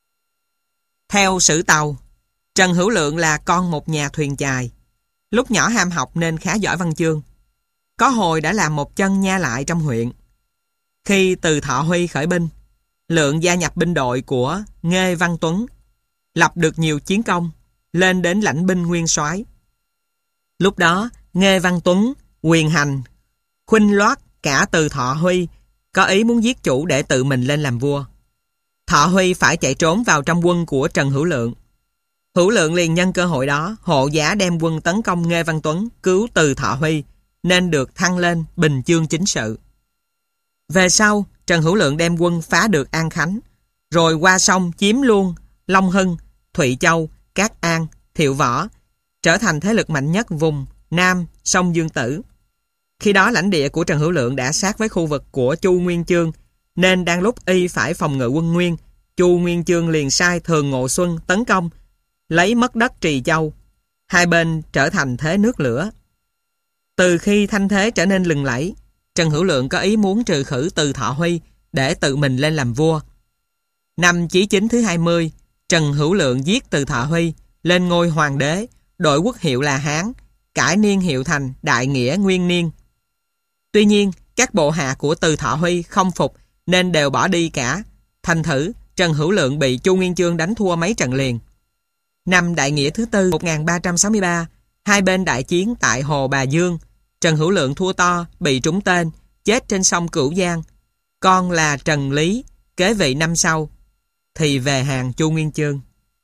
Theo sử tàu, Trần Hữu Lượng là con một nhà thuyền chài. Lúc nhỏ ham học nên khá giỏi văn chương. Có hồi đã làm một chân nha lại trong huyện. Khi Từ Thọ Huy khởi binh, Lượng gia nhập binh đội của Nghê Văn Tuấn, lập được nhiều chiến công, lên đến lãnh binh nguyên soái. Lúc đó, Nghê Văn Tuấn quyền hành, khuynh loát cả Từ Thọ Huy, có ý muốn giết chủ để tự mình lên làm vua. Thọ Huy phải chạy trốn vào trong quân của Trần Hữu Lượng. Hữu Lượng liền nhân cơ hội đó hộ giá đem quân tấn công Nghê Văn Tuấn, cứu Từ Thọ Huy, nên được thăng lên bình chương chính sự. Về sau, Trần Hữu Lượng đem quân phá được An Khánh, rồi qua sông chiếm luôn Long Hưng, Thụy Châu, Cát An, Thiệu Võ, trở thành thế lực mạnh nhất vùng Nam sông Dương Tử. Khi đó lãnh địa của Trần Hữu Lượng đã sát với khu vực của Chu Nguyên Chương, nên đang lúc y phải phòng ngự quân Nguyên, Chu Nguyên Chương liền sai Thường Ngộ Xuân tấn công, lấy mất đất Trì Châu. Hai bên trở thành thế nước lửa. Từ khi thanh thế trở nên lừng lẫy, Trần Hữu Lượng có ý muốn trừ khử Từ Thọ Huy để tự mình lên làm vua. Năm Chí Chính thứ hai mươi, Trần Hữu Lượng giết Từ Thọ Huy, lên ngôi hoàng đế, đổi quốc hiệu là Hán, cải niên hiệu thành Đại Nghĩa Nguyên Niên. Tuy nhiên, các bộ hạ của Từ Thọ Huy không phục nên đều bỏ đi cả. Thành thử, Trần Hữu Lượng bị Chu Nguyên Chương đánh thua mấy trận liền. Năm Đại Nghĩa thứ tư một nghìn ba trăm sáu mươi ba, hai bên đại chiến tại Hồ Bà Dương. Trần Hữu Lượng thua to, bị trúng tên, chết trên sông Cửu Giang. Con là Trần Lý, kế vị năm sau, thì về hàng Chu Nguyên Chương.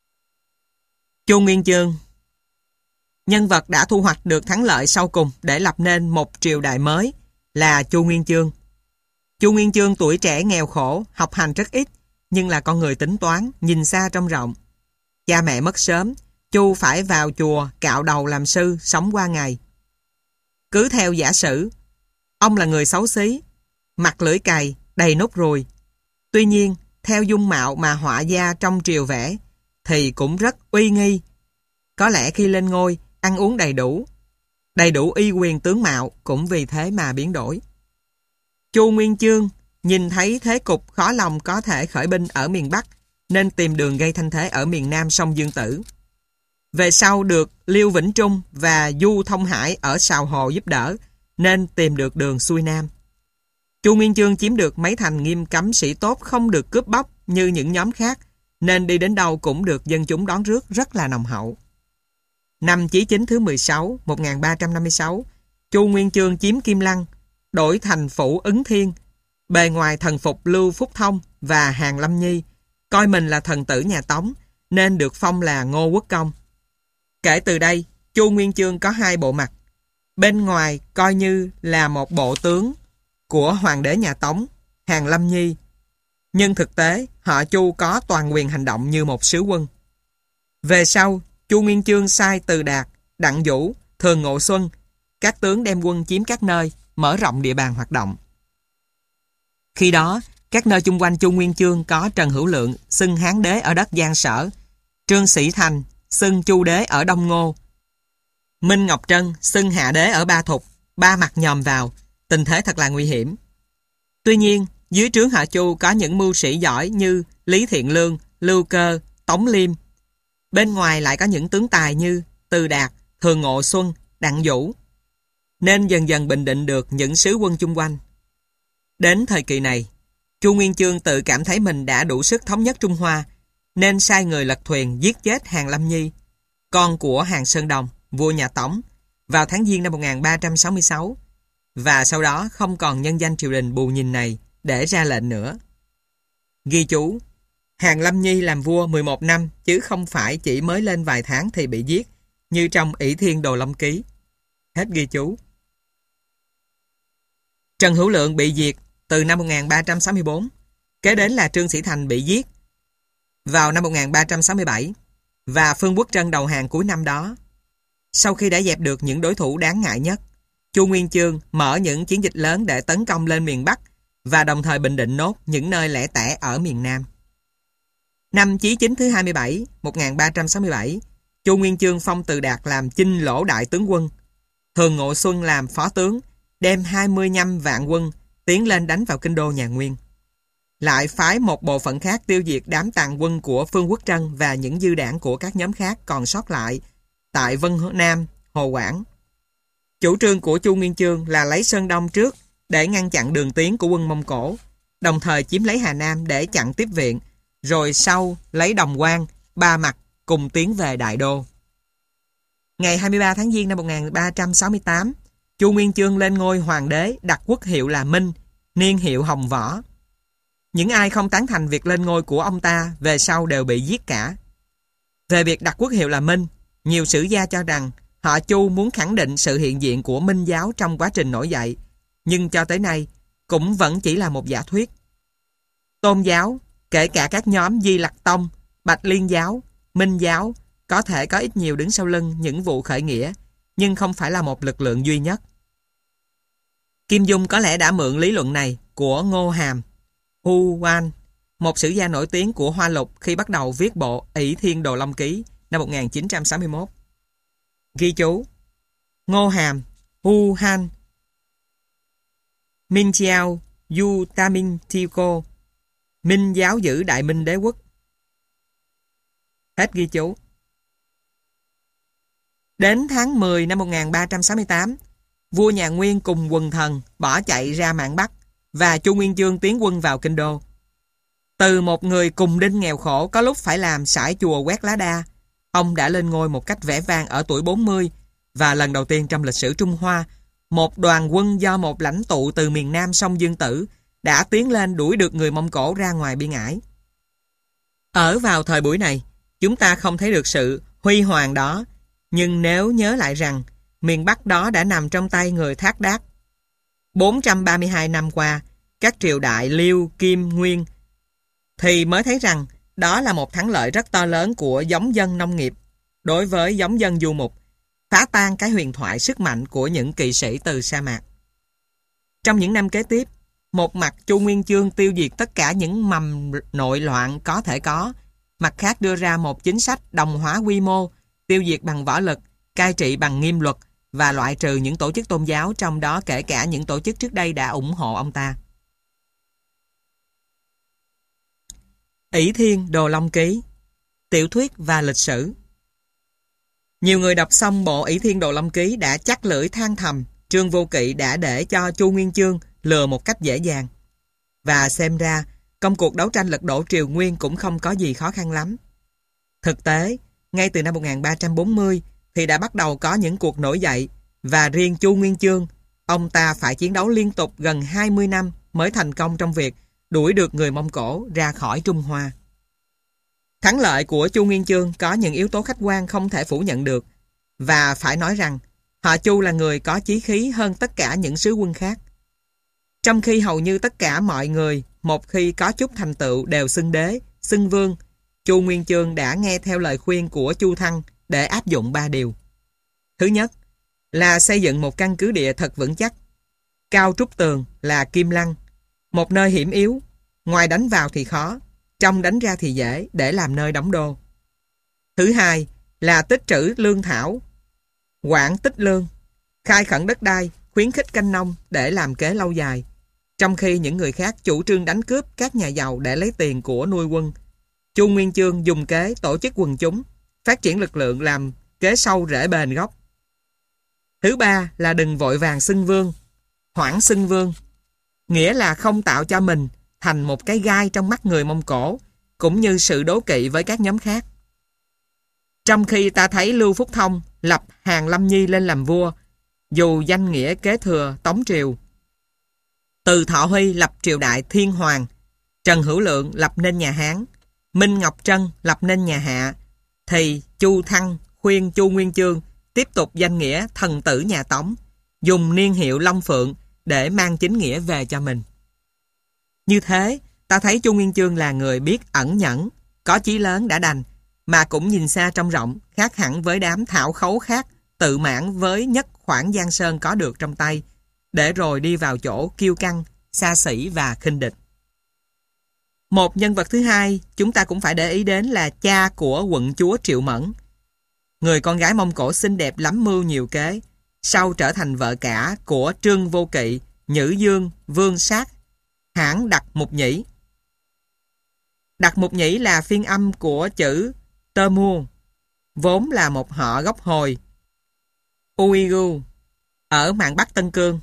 Chu Nguyên Chương, nhân vật đã thu hoạch được thắng lợi sau cùng để lập nên một triều đại mới, là Chu Nguyên Chương. Chu Nguyên Chương tuổi trẻ nghèo khổ, học hành rất ít, nhưng là con người tính toán, nhìn xa trông rộng. Cha mẹ mất sớm, Chu phải vào chùa cạo đầu làm sư, sống qua ngày. Cứ theo giả sử, ông là người xấu xí, mặt lưỡi cày, đầy nốt ruồi. Tuy nhiên, theo dung mạo mà họa gia trong triều vẽ, thì cũng rất uy nghi. Có lẽ khi lên ngôi, ăn uống đầy đủ, đầy đủ uy quyền tướng mạo, cũng vì thế mà biến đổi. Chu Nguyên Chương nhìn thấy thế cục khó lòng có thể khởi binh ở miền Bắc, nên tìm đường gây thanh thế ở miền Nam sông Dương Tử. Về sau được Liêu Vĩnh Trung và Du Thông Hải ở Sào Hồ giúp đỡ, nên tìm được đường xuôi Nam. Chu Nguyên Chương chiếm được mấy thành nghiêm cấm sĩ tốt không được cướp bóc như những nhóm khác, nên đi đến đâu cũng được dân chúng đón rước rất là nồng hậu. Năm Chí Chính thứ mười sáu, một nghìn ba trăm năm mươi sáu, Chu Nguyên Chương chiếm Kim Lăng, đổi thành phủ Ứng Thiên, bề ngoài thần phục Lưu Phúc Thông và Hàn Lâm Nhi, coi mình là thần tử nhà Tống, nên được phong là Ngô Quốc Công. Kể từ đây, Chu Nguyên Chương có hai bộ mặt. Bên ngoài coi như là một bộ tướng của hoàng đế nhà Tống, Hàn Lâm Nhi, nhưng thực tế họ Chu có toàn quyền hành động như một sứ quân. Về sau, Chu Nguyên Chương sai Từ Đạt, Đặng Vũ, Thường Ngộ Xuân, các tướng đem quân chiếm các nơi, mở rộng địa bàn hoạt động. Khi đó, các nơi chung quanh Chu Nguyên Chương có Trần Hữu Lượng xưng Hán đế ở đất Giang Sở, Trương Sĩ Thành xưng Chu đế ở Đông Ngô, Minh Ngọc Trân xưng Hạ đế ở Ba Thục, ba mặt nhòm vào, tình thế thật là nguy hiểm. Tuy nhiên, dưới trướng họ Chu có những mưu sĩ giỏi như Lý Thiện Lương, Lưu Cơ, Tống Liêm. Bên ngoài lại có những tướng tài như Từ Đạt, Thường Ngộ Xuân, Đặng Vũ, nên dần dần bình định được những sứ quân chung quanh. Đến thời kỳ này, Chu Nguyên Chương tự cảm thấy mình đã đủ sức thống nhất Trung Hoa, nên sai người lật thuyền giết chết Hàn Lâm Nhi, con của Hàn Sơn Đồng, vua nhà Tống, vào tháng Giêng năm một nghìn ba trăm sáu mươi sáu, và sau đó không còn nhân danh triều đình bù nhìn này để ra lệnh nữa. Ghi chú: Hàn Lâm Nhi làm vua mười một năm, chứ không phải chỉ mới lên vài tháng thì bị giết, như trong Ỷ Thiên Đồ Long Ký. Hết ghi chú. Trần Hữu Lượng bị diệt từ năm một nghìn ba trăm sáu mươi tư, kế đến là Trương Sĩ Thành bị giết vào năm một nghìn ba trăm sáu mươi bảy, và Phương Quốc Trân đầu hàng cuối năm đó. Sau khi đã dẹp được những đối thủ đáng ngại nhất, Chu Nguyên Chương mở những chiến dịch lớn để tấn công lên miền Bắc và đồng thời bình định nốt những nơi lẻ tẻ ở miền Nam. Năm Chí Chính thứ hai mươi bảy, một nghìn ba trăm sáu mươi bảy, Chu Nguyên Chương phong Từ Đạt làm Chinh Lỗ đại tướng quân, Thường Ngộ Xuân làm phó tướng, đem hai mươi lăm vạn quân tiến lên đánh vào kinh đô nhà Nguyên. Lại phái một bộ phận khác tiêu diệt đám tàn quân của Phương Quốc Trân và những dư đảng của các nhóm khác còn sót lại tại Vân Nam, Hồ Quảng. Chủ trương của Chu Nguyên Chương là lấy Sơn Đông trước để ngăn chặn đường tiến của quân Mông Cổ, đồng thời chiếm lấy Hà Nam để chặn tiếp viện, rồi sau lấy Đồng Quan, Ba Mặt cùng tiến về Đại Đô. Ngày hai mươi ba tháng Giêng năm một nghìn ba trăm sáu mươi tám, Chu Nguyên Chương lên ngôi hoàng đế, đặt quốc hiệu là Minh, niên hiệu Hồng Võ. Những ai không tán thành việc lên ngôi của ông ta về sau đều bị giết cả. Về việc đặt quốc hiệu là Minh, nhiều sử gia cho rằng họ Chu muốn khẳng định sự hiện diện của Minh giáo trong quá trình nổi dậy, nhưng cho tới nay cũng vẫn chỉ là một giả thuyết. Tôn giáo, kể cả các nhóm Di Lặc Tông, Bạch Liên giáo, Minh giáo, có thể có ít nhiều đứng sau lưng những vụ khởi nghĩa, nhưng không phải là một lực lượng duy nhất. Kim Dung có lẽ đã mượn lý luận này của Ngô Hàm, Hu Wan, một sử gia nổi tiếng của Hoa Lục khi bắt đầu viết bộ Ỷ Thiên Đồ Long Ký năm một nghìn chín trăm sáu mươi mốt. Ghi chú: Ngô Hàm, Hu Han, Minh Chiao, Yu Ta Minh Tico, Minh giáo giữ Đại Minh Đế quốc. Hết ghi chú. Đến tháng mười năm một nghìn ba trăm sáu mươi tám, vua nhà Nguyên cùng quần thần bỏ chạy ra mạn Bắc và Chu Nguyên Chương tiến quân vào kinh đô. Từ một người cùng đinh nghèo khổ có lúc phải làm sải chùa quét lá đa, ông đã lên ngôi một cách vẻ vang ở tuổi bốn mươi, và lần đầu tiên trong lịch sử Trung Hoa, một đoàn quân do một lãnh tụ từ miền Nam sông Dương Tử đã tiến lên đuổi được người Mông Cổ ra ngoài biên ải. Ở vào thời buổi này, chúng ta không thấy được sự huy hoàng đó, nhưng nếu nhớ lại rằng miền Bắc đó đã nằm trong tay người Thác Đác. bốn trăm ba mươi hai năm qua, các triều đại Liêu, Kim, Nguyên, thì mới thấy rằng đó là một thắng lợi rất to lớn của giống dân nông nghiệp đối với giống dân du mục, phá tan cái huyền thoại sức mạnh của những kỵ sĩ từ sa mạc. Trong những năm kế tiếp, một mặt Chu Nguyên Chương tiêu diệt tất cả những mầm nội loạn có thể có, mặt khác đưa ra một chính sách đồng hóa quy mô, tiêu diệt bằng võ lực, cai trị bằng nghiêm luật và loại trừ những tổ chức tôn giáo, trong đó kể cả những tổ chức trước đây đã ủng hộ ông ta. Ỷ Thiên Đồ Long Ký, tiểu thuyết và lịch sử. Nhiều người đọc xong bộ Ỷ Thiên Đồ Long Ký đã chắc lưỡi than thầm Trương Vô Kỵ đã để cho Chu Nguyên Chương lừa một cách dễ dàng. Và xem ra, công cuộc đấu tranh lật đổ triều Nguyên cũng không có gì khó khăn lắm. Thực tế, ngay từ năm một nghìn ba trăm bốn mươi thì đã bắt đầu có những cuộc nổi dậy, và riêng Chu Nguyên Chương, ông ta phải chiến đấu liên tục gần hai mươi năm mới thành công trong việc đuổi được người Mông Cổ ra khỏi Trung Hoa. Thắng lợi của Chu Nguyên Chương có những yếu tố khách quan không thể phủ nhận được, và phải nói rằng họ Chu là người có chí khí hơn tất cả những sứ quân khác. Trong khi hầu như tất cả mọi người một khi có chút thành tựu đều xưng đế, xưng vương, Chu Nguyên Chương đã nghe theo lời khuyên của Chu Thăng để áp dụng ba điều. Thứ nhất là xây dựng một căn cứ địa thật vững chắc, cao trúc tường là kim lăng, một nơi hiểm yếu, ngoài đánh vào thì khó, trong đánh ra thì dễ, để làm nơi đóng đô. Thứ hai là tích trữ lương thảo, quản tích lương, khai khẩn đất đai, khuyến khích canh nông để làm kế lâu dài, trong khi những người khác chủ trương đánh cướp các nhà giàu để lấy tiền của nuôi quân. Chu Nguyên Chương dùng kế tổ chức quần chúng, phát triển lực lượng làm kế sâu rễ bền gốc. Thứ ba là đừng vội vàng xưng vương, hoãn xưng vương, nghĩa là không tạo cho mình thành một cái gai trong mắt người Mông Cổ, cũng như sự đố kỵ với các nhóm khác. Trong khi ta thấy Lưu Phúc Thông lập Hàn Lâm Nhi lên làm vua, dù danh nghĩa kế thừa Tống Triều. Từ Thọ Huy lập triều đại Thiên Hoàng, Trần Hữu Lượng lập nên nhà Hán, Minh Ngọc Trân lập nên nhà Hạ, thì Chu Thăng khuyên Chu Nguyên Chương tiếp tục danh nghĩa thần tử nhà Tống, dùng niên hiệu Long Phượng để mang chính nghĩa về cho mình. Như thế, ta thấy Chu Nguyên Chương là người biết ẩn nhẫn, có chí lớn đã đành, mà cũng nhìn xa trông rộng, khác hẳn với đám thảo khấu khác, tự mãn với nhất khoảng giang sơn có được trong tay, để rồi đi vào chỗ kiêu căng, xa xỉ và khinh địch. Một nhân vật thứ hai chúng ta cũng phải để ý đến là cha của quận chúa Triệu Mẫn. Người con gái Mông Cổ xinh đẹp lắm mưu nhiều kế, sau trở thành vợ cả của Trương Vô Kỵ, Nhữ Dương, Vương Sát, hãng Đặt Mục Nhĩ. Đặt Mục Nhĩ là phiên âm của chữ Tơ Mu, vốn là một họ gốc Hồi, Uigu, ở mạn Bắc Tân Cương.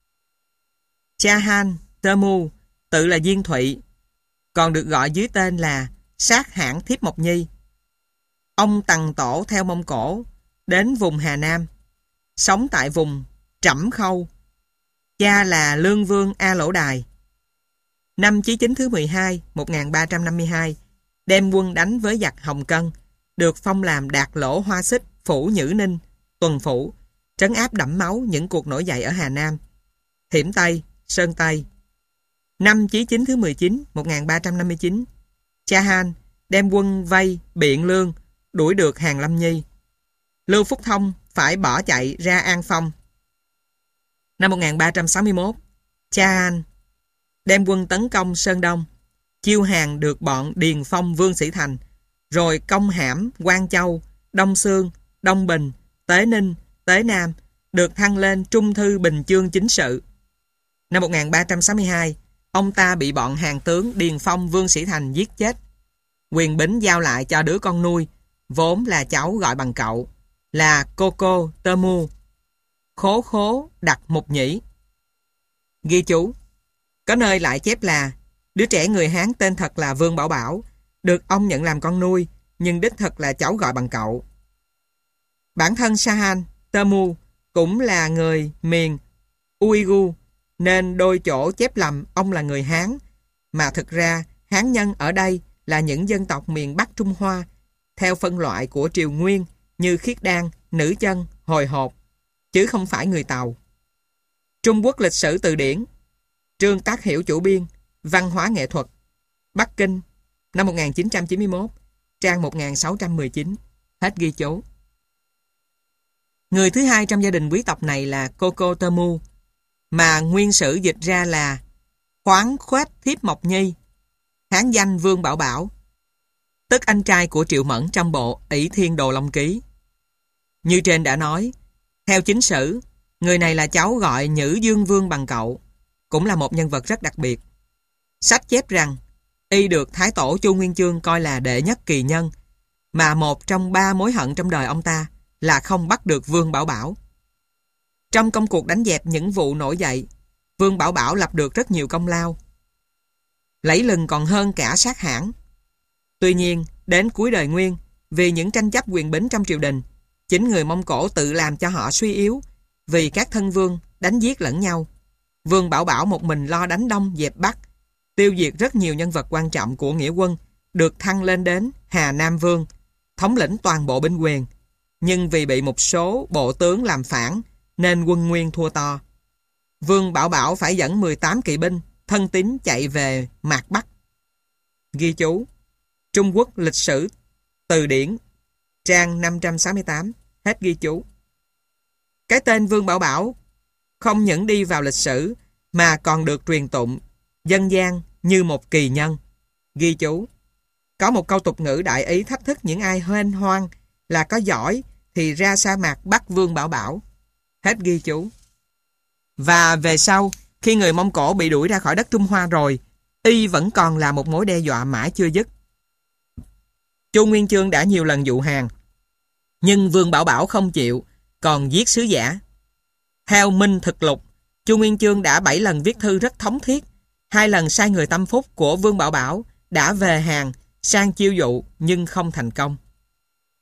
Cha Han Tơ Mu tự là Diên Thụy, còn được gọi dưới tên là Sát hãng Thiếp Mộc Nhi. Ông Tằng Tổ theo Mông Cổ đến vùng Hà Nam, sống tại vùng Trẫm Khâu. Cha là Lương Vương A Lỗ Đài. Năm Chí Chính thứ mười hai, một nghìn ba trăm năm mươi hai, đem quân đánh với giặc Hồng Cân, được phong làm Đạt Lỗ Hoa Xích, Phủ Nhữ Ninh, Tuần Phủ, trấn áp đẫm máu những cuộc nổi dậy ở Hà Nam, Thiểm Tây, Sơn Tây. Năm Chí Chính thứ mười chín, một nghìn ba trăm năm mươi chín, cha Han đem quân vây Biện Lương, đuổi được Hàn Lâm Nhi. Lưu Phúc Thông phải bỏ chạy ra An Phong. Năm một nghìn ba trăm sáu mươi mốt, cha Han đem quân tấn công Sơn Đông, chiêu hàng được bọn Điền Phong Vương Sĩ Thành, rồi công hãm Quang Châu, Đông Xương, Đông Bình, Tế Ninh, Tế Nam, được thăng lên Trung Thư Bình Chương Chính Sự. Năm một nghìn ba trăm sáu mươi hai, ông ta bị bọn hàng tướng Điền Phong Vương Sĩ Thành giết chết. Quyền bính giao lại cho đứa con nuôi, vốn là cháu gọi bằng cậu, là Cô Cô Tơ Mu, Khố Khố Đặt Mục Nhĩ. Ghi chú, có nơi lại chép là đứa trẻ người Hán tên thật là Vương Bảo Bảo, được ông nhận làm con nuôi, nhưng đích thực là cháu gọi bằng cậu. Bản thân Sahan Tơ Mu cũng là người miền Uigu, nên đôi chỗ chép lầm ông là người Hán, mà thực ra Hán nhân ở đây là những dân tộc miền Bắc Trung Hoa, theo phân loại của Triều Nguyên như Khiết Đan, Nữ Chân, Hồi Hột, chứ không phải người Tàu. Trung Quốc Lịch Sử Từ Điển, Trương Tác Hiểu chủ biên, Văn hóa nghệ thuật, Bắc Kinh, năm một nghìn chín trăm chín mươi mốt, trang một nghìn sáu trăm mười chín. Hết ghi chú. Người thứ hai trong gia đình quý tộc này là Cô Cô Tơ Mu, mà nguyên sử dịch ra là Khoáng Khuếch Thiếp Mộc Nhi, Hán danh Vương Bảo Bảo, tức anh trai của Triệu Mẫn trong bộ Ỷ Thiên Đồ Long Ký. Như trên đã nói, theo chính sử, người này là cháu gọi Nhữ Dương Vương bằng cậu, cũng là một nhân vật rất đặc biệt. Sách chép rằng, y được Thái Tổ Chu Nguyên Chương coi là đệ nhất kỳ nhân, mà một trong ba mối hận trong đời ông ta là không bắt được Vương Bảo Bảo. Trong công cuộc đánh dẹp những vụ nổi dậy, Vương Bảo Bảo lập được rất nhiều công lao, lẫy lừng còn hơn cả Sát hãng. Tuy nhiên, đến cuối đời Nguyên, vì những tranh chấp quyền bính trong triều đình, chính người Mông Cổ tự làm cho họ suy yếu, vì các thân vương đánh giết lẫn nhau. Vương Bảo Bảo một mình lo đánh Đông dẹp Bắc, tiêu diệt rất nhiều nhân vật quan trọng của nghĩa quân, được thăng lên đến Hà Nam Vương, thống lĩnh toàn bộ binh quyền. Nhưng vì bị một số bộ tướng làm phản, nên quân Nguyên thua to. Vương Bảo Bảo phải dẫn mười tám kỵ binh, thân tín chạy về Mạc Bắc. Ghi chú, Trung Quốc Lịch Sử Từ Điển, trang năm trăm sáu mươi tám. Hết ghi chú. Cái tên Vương Bảo Bảo không những đi vào lịch sử, mà còn được truyền tụng dân gian như một kỳ nhân. Ghi chú, có một câu tục ngữ đại ý thách thức những ai hên hoang là có giỏi thì ra sa mạc bắt Vương Bảo Bảo. Hết ghi chú. Và về sau, khi người Mông Cổ bị đuổi ra khỏi đất Trung Hoa rồi, y vẫn còn là một mối đe dọa mãi chưa dứt. Chu Nguyên Chương đã nhiều lần dụ hàng, nhưng Vương Bảo Bảo không chịu, còn giết sứ giả. Theo Minh Thực Lục, Chu Nguyên Chương đã bảy lần viết thư rất thống thiết, hai lần sai người tâm phúc của Vương Bảo Bảo đã về hàng sang chiêu dụ nhưng không thành công.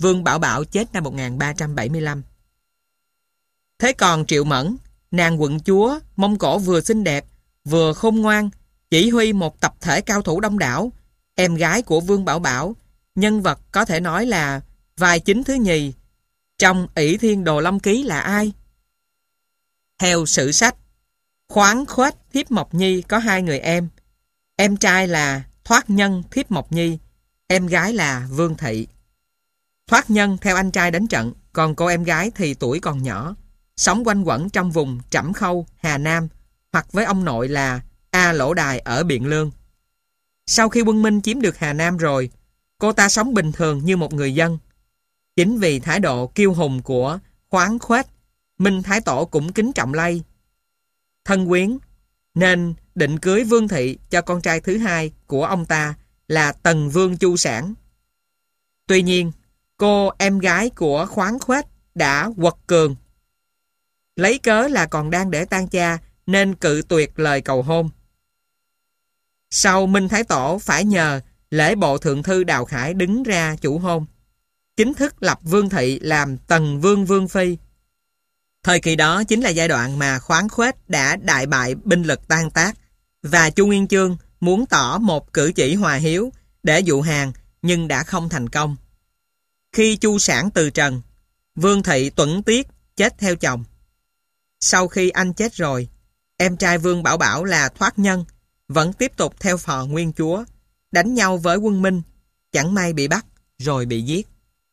Vương Bảo Bảo chết năm một nghìn ba trăm bảy mươi lăm. Thế còn Triệu Mẫn, nàng quận chúa Mông Cổ vừa xinh đẹp, vừa khôn ngoan, chỉ huy một tập thể cao thủ đông đảo, em gái của Vương Bảo Bảo, nhân vật có thể nói là vai chính thứ nhì trong ỷ Thiên Đồ Long Ký là ai? Theo sử sách, Khoáng Khuếch thiếp Mộc Nhi có hai người em. Em trai là Thoát Nhân thiếp Mộc Nhi, em gái là Vương Thị. Thoát Nhân theo anh trai đánh trận, còn cô em gái thì tuổi còn nhỏ, sống quanh quẩn trong vùng Trẩm Khâu, Hà Nam, hoặc với ông nội là A Lỗ Đài ở Biện Lương. Sau khi quân Minh chiếm được Hà Nam rồi, cô ta sống bình thường như một người dân. Chính vì thái độ kiêu hùng của Khoáng Khuếch, Minh Thái Tổ cũng kính trọng lây thân quyến, nên định cưới Vương Thị cho con trai thứ hai của ông ta là Tần Vương Chu Sản. Tuy nhiên, cô em gái của Khoáng Khuếch đã quật cường, lấy cớ là còn đang để tang cha nên cự tuyệt lời cầu hôn. Sau Minh Thái Tổ phải nhờ lễ bộ thượng thư Đào Khải đứng ra chủ hôn, chính thức lập Vương Thị làm Tần Vương Vương Phi. Thời kỳ đó chính là giai đoạn mà Khoáng Khuếch đã đại bại binh lực tan tác, và Chu Nguyên Chương muốn tỏ một cử chỉ hòa hiếu để dụ hàng nhưng đã không thành công. Khi Chu Sản từ trần, Vương Thị tuẫn tiết chết theo chồng. Sau khi anh chết rồi, em trai Vương Bảo Bảo là Thoát Nhân vẫn tiếp tục theo phò nguyên chúa, đánh nhau với quân Minh, chẳng may bị bắt rồi bị giết.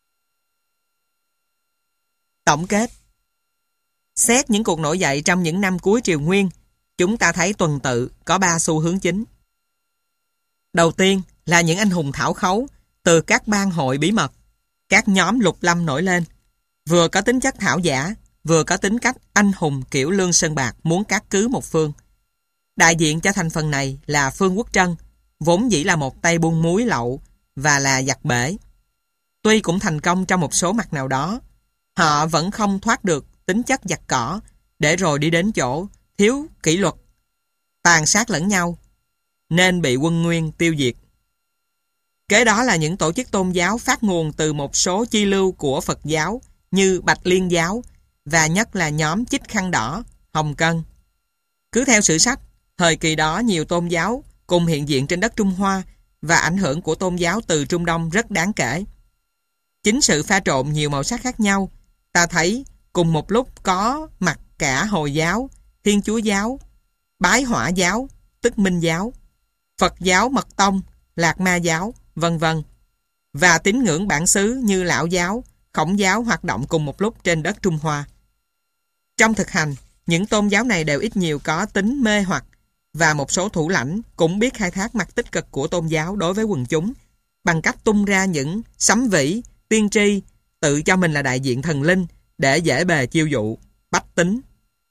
Tổng kết. Xét những cuộc nổi dậy trong những năm cuối Triều Nguyên, chúng ta thấy tuần tự có ba xu hướng chính. Đầu tiên là những anh hùng thảo khấu từ các bang hội bí mật, các nhóm lục lâm nổi lên, vừa có tính chất thảo giả, vừa có tính cách anh hùng kiểu Lương Sơn Bạc muốn cát cứ một phương. Đại diện cho thành phần này là Phương Quốc Trân, vốn dĩ là một tay buôn muối lậu và là giặc bể. Tuy cũng thành công trong một số mặt nào đó, họ vẫn không thoát được tính chất giặc cỏ, để rồi đi đến chỗ thiếu kỷ luật, tàn sát lẫn nhau, nên bị quân Nguyên tiêu diệt. Kế đó là những tổ chức tôn giáo phát nguồn từ một số chi lưu của Phật giáo như Bạch Liên giáo, và nhất là nhóm Chích Khăn Đỏ, Hồng Cân. Cứ theo sử sách, thời kỳ đó nhiều tôn giáo cùng hiện diện trên đất Trung Hoa, và ảnh hưởng của tôn giáo từ Trung Đông rất đáng kể. Chính sự pha trộn nhiều màu sắc khác nhau, ta thấy cùng một lúc có mặt cả Hồi giáo, Thiên Chúa giáo, Bái Hỏa giáo, tức Minh giáo, Phật giáo Mật Tông, Lạc Ma giáo, vân vân, và tín ngưỡng bản xứ như Lão giáo, Khổng giáo hoạt động cùng một lúc trên đất Trung Hoa. Trong thực hành, những tôn giáo này đều ít nhiều có tính mê hoặc, và một số thủ lãnh cũng biết khai thác mặt tích cực của tôn giáo đối với quần chúng bằng cách tung ra những sấm vĩ, tiên tri, tự cho mình là đại diện thần linh để dễ bề chiêu dụ, bách tính.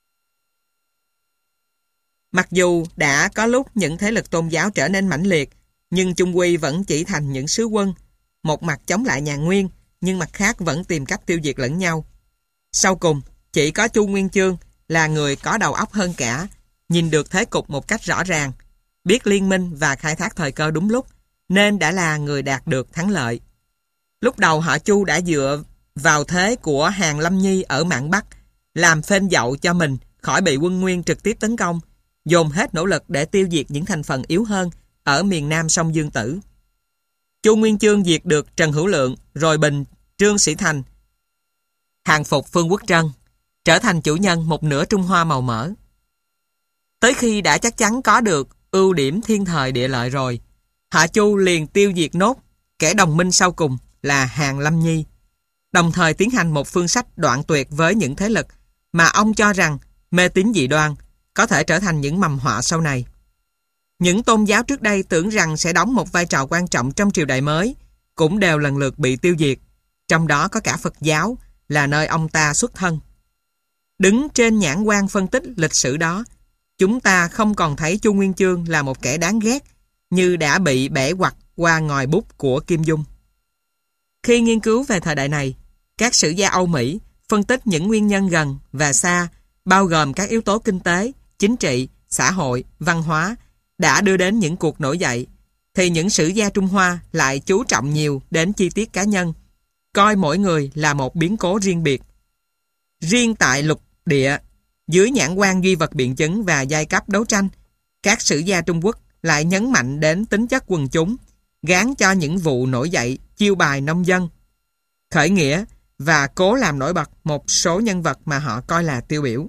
Mặc dù đã có lúc những thế lực tôn giáo trở nên mãnh liệt, nhưng chung quy vẫn chỉ thành những sứ quân, một mặt chống lại nhà Nguyên, nhưng mặt khác vẫn tìm cách tiêu diệt lẫn nhau. Sau cùng, chỉ có Chu Nguyên Chương là người có đầu óc hơn cả, nhìn được thế cục một cách rõ ràng, biết liên minh và khai thác thời cơ đúng lúc, nên đã là người đạt được thắng lợi. Lúc đầu họ Chu đã dựa vào thế của Hàn Lâm Nhi ở mạn Bắc, làm phên dậu cho mình khỏi bị quân Nguyên trực tiếp tấn công, dồn hết nỗ lực để tiêu diệt những thành phần yếu hơn ở miền Nam sông Dương Tử. Chu Nguyên Chương diệt được Trần Hữu Lượng, rồi bình Trương Sĩ Thành, hàng phục Phương Quốc Trân, trở thành chủ nhân một nửa Trung Hoa màu mỡ. Tới khi đã chắc chắn có được ưu điểm thiên thời địa lợi rồi, họ Chu liền tiêu diệt nốt kẻ đồng minh sau cùng là Hàn Lâm Nhi, đồng thời tiến hành một phương sách đoạn tuyệt với những thế lực mà ông cho rằng mê tín dị đoan, có thể trở thành những mầm họa sau này. Những tôn giáo trước đây tưởng rằng sẽ đóng một vai trò quan trọng trong triều đại mới, cũng đều lần lượt bị tiêu diệt, trong đó có cả Phật giáo, là nơi ông ta xuất thân. Đứng trên nhãn quan phân tích lịch sử đó, chúng ta không còn thấy Chu Nguyên Chương là một kẻ đáng ghét như đã bị bẻ quặt qua ngòi bút của Kim Dung. Khi nghiên cứu về thời đại này, các sử gia Âu Mỹ phân tích những nguyên nhân gần và xa, bao gồm các yếu tố kinh tế, chính trị, xã hội, văn hóa, đã đưa đến những cuộc nổi dậy, thì những sử gia Trung Hoa lại chú trọng nhiều đến chi tiết cá nhân, coi mỗi người là một biến cố riêng biệt. Riêng tại lục địa, dưới nhãn quan duy vật biện chứng và giai cấp đấu tranh, các sử gia Trung Quốc lại nhấn mạnh đến tính chất quần chúng, gán cho những vụ nổi dậy chiêu bài nông dân, khởi nghĩa và cố làm nổi bật một số nhân vật mà họ coi là tiêu biểu.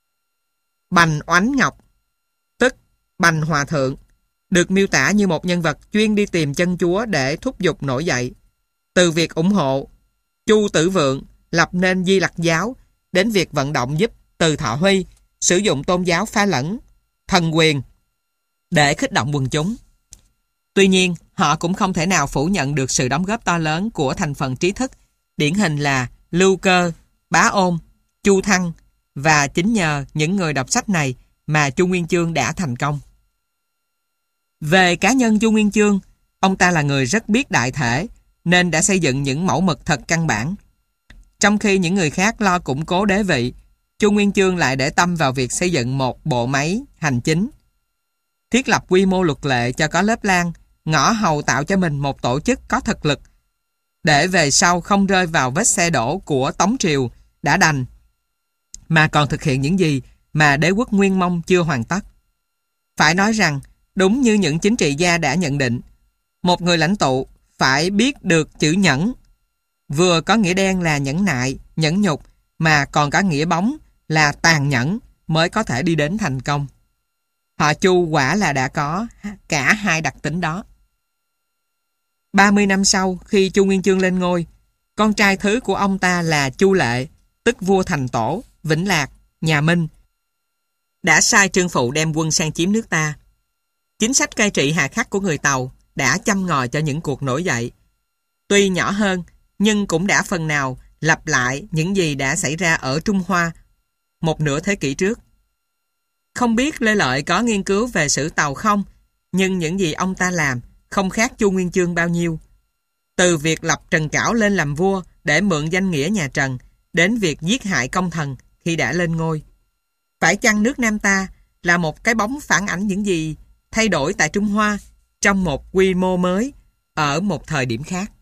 Bành Oánh Ngọc, tức Bành Hòa Thượng, được miêu tả như một nhân vật chuyên đi tìm chân chúa để thúc giục nổi dậy. Từ việc ủng hộ Chu Tử Vượng lập nên Di Lặc giáo đến việc vận động giúp Từ Thọ Huy sử dụng tôn giáo pha lẫn thần quyền để kích động quần chúng. Tuy nhiên, họ cũng không thể nào phủ nhận được sự đóng góp to lớn của thành phần trí thức, điển hình là Lưu Cơ, Bá Ôn, Chu Thăng, và chính nhờ những người đọc sách này mà Chu Nguyên Chương đã thành công. Về cá nhân Chu Nguyên Chương, ông ta là người rất biết đại thể, nên đã xây dựng những mẫu mực thật căn bản. Trong khi những người khác lo củng cố đế vị, Chu Nguyên Chương lại để tâm vào việc xây dựng một bộ máy hành chính, thiết lập quy mô luật lệ cho có lớp lang, ngõ hầu tạo cho mình một tổ chức có thực lực, để về sau không rơi vào vết xe đổ của Tống Triều đã đành, mà còn thực hiện những gì mà đế quốc Nguyên Mông chưa hoàn tất. Phải nói rằng, đúng như những chính trị gia đã nhận định, một người lãnh tụ phải biết được chữ nhẫn, vừa có nghĩa đen là nhẫn nại, nhẫn nhục, mà còn có nghĩa bóng là tàn nhẫn mới có thể đi đến thành công. Họ Chu quả là đã có cả hai đặc tính đó. ba mươi năm sau, khi Chu Nguyên Chương lên ngôi, con trai thứ của ông ta là Chu Lệ, tức vua Thành Tổ, Vĩnh Lạc, nhà Minh, đã sai Trương Phụ đem quân sang chiếm nước ta. Chính sách cai trị hà khắc của người Tàu đã châm ngòi cho những cuộc nổi dậy. Tuy nhỏ hơn, nhưng cũng đã phần nào lặp lại những gì đã xảy ra ở Trung Hoa một nửa thế kỷ trước. Không biết Lê Lợi có nghiên cứu về sử Tàu không, nhưng những gì ông ta làm không khác Chu Nguyên Chương bao nhiêu. Từ việc lập Trần Cảo lên làm vua để mượn danh nghĩa nhà Trần, đến việc giết hại công thần khi đã lên ngôi. Phải chăng nước Nam ta là một cái bóng phản ảnh những gì thay đổi tại Trung Hoa trong một quy mô mới ở một thời điểm khác?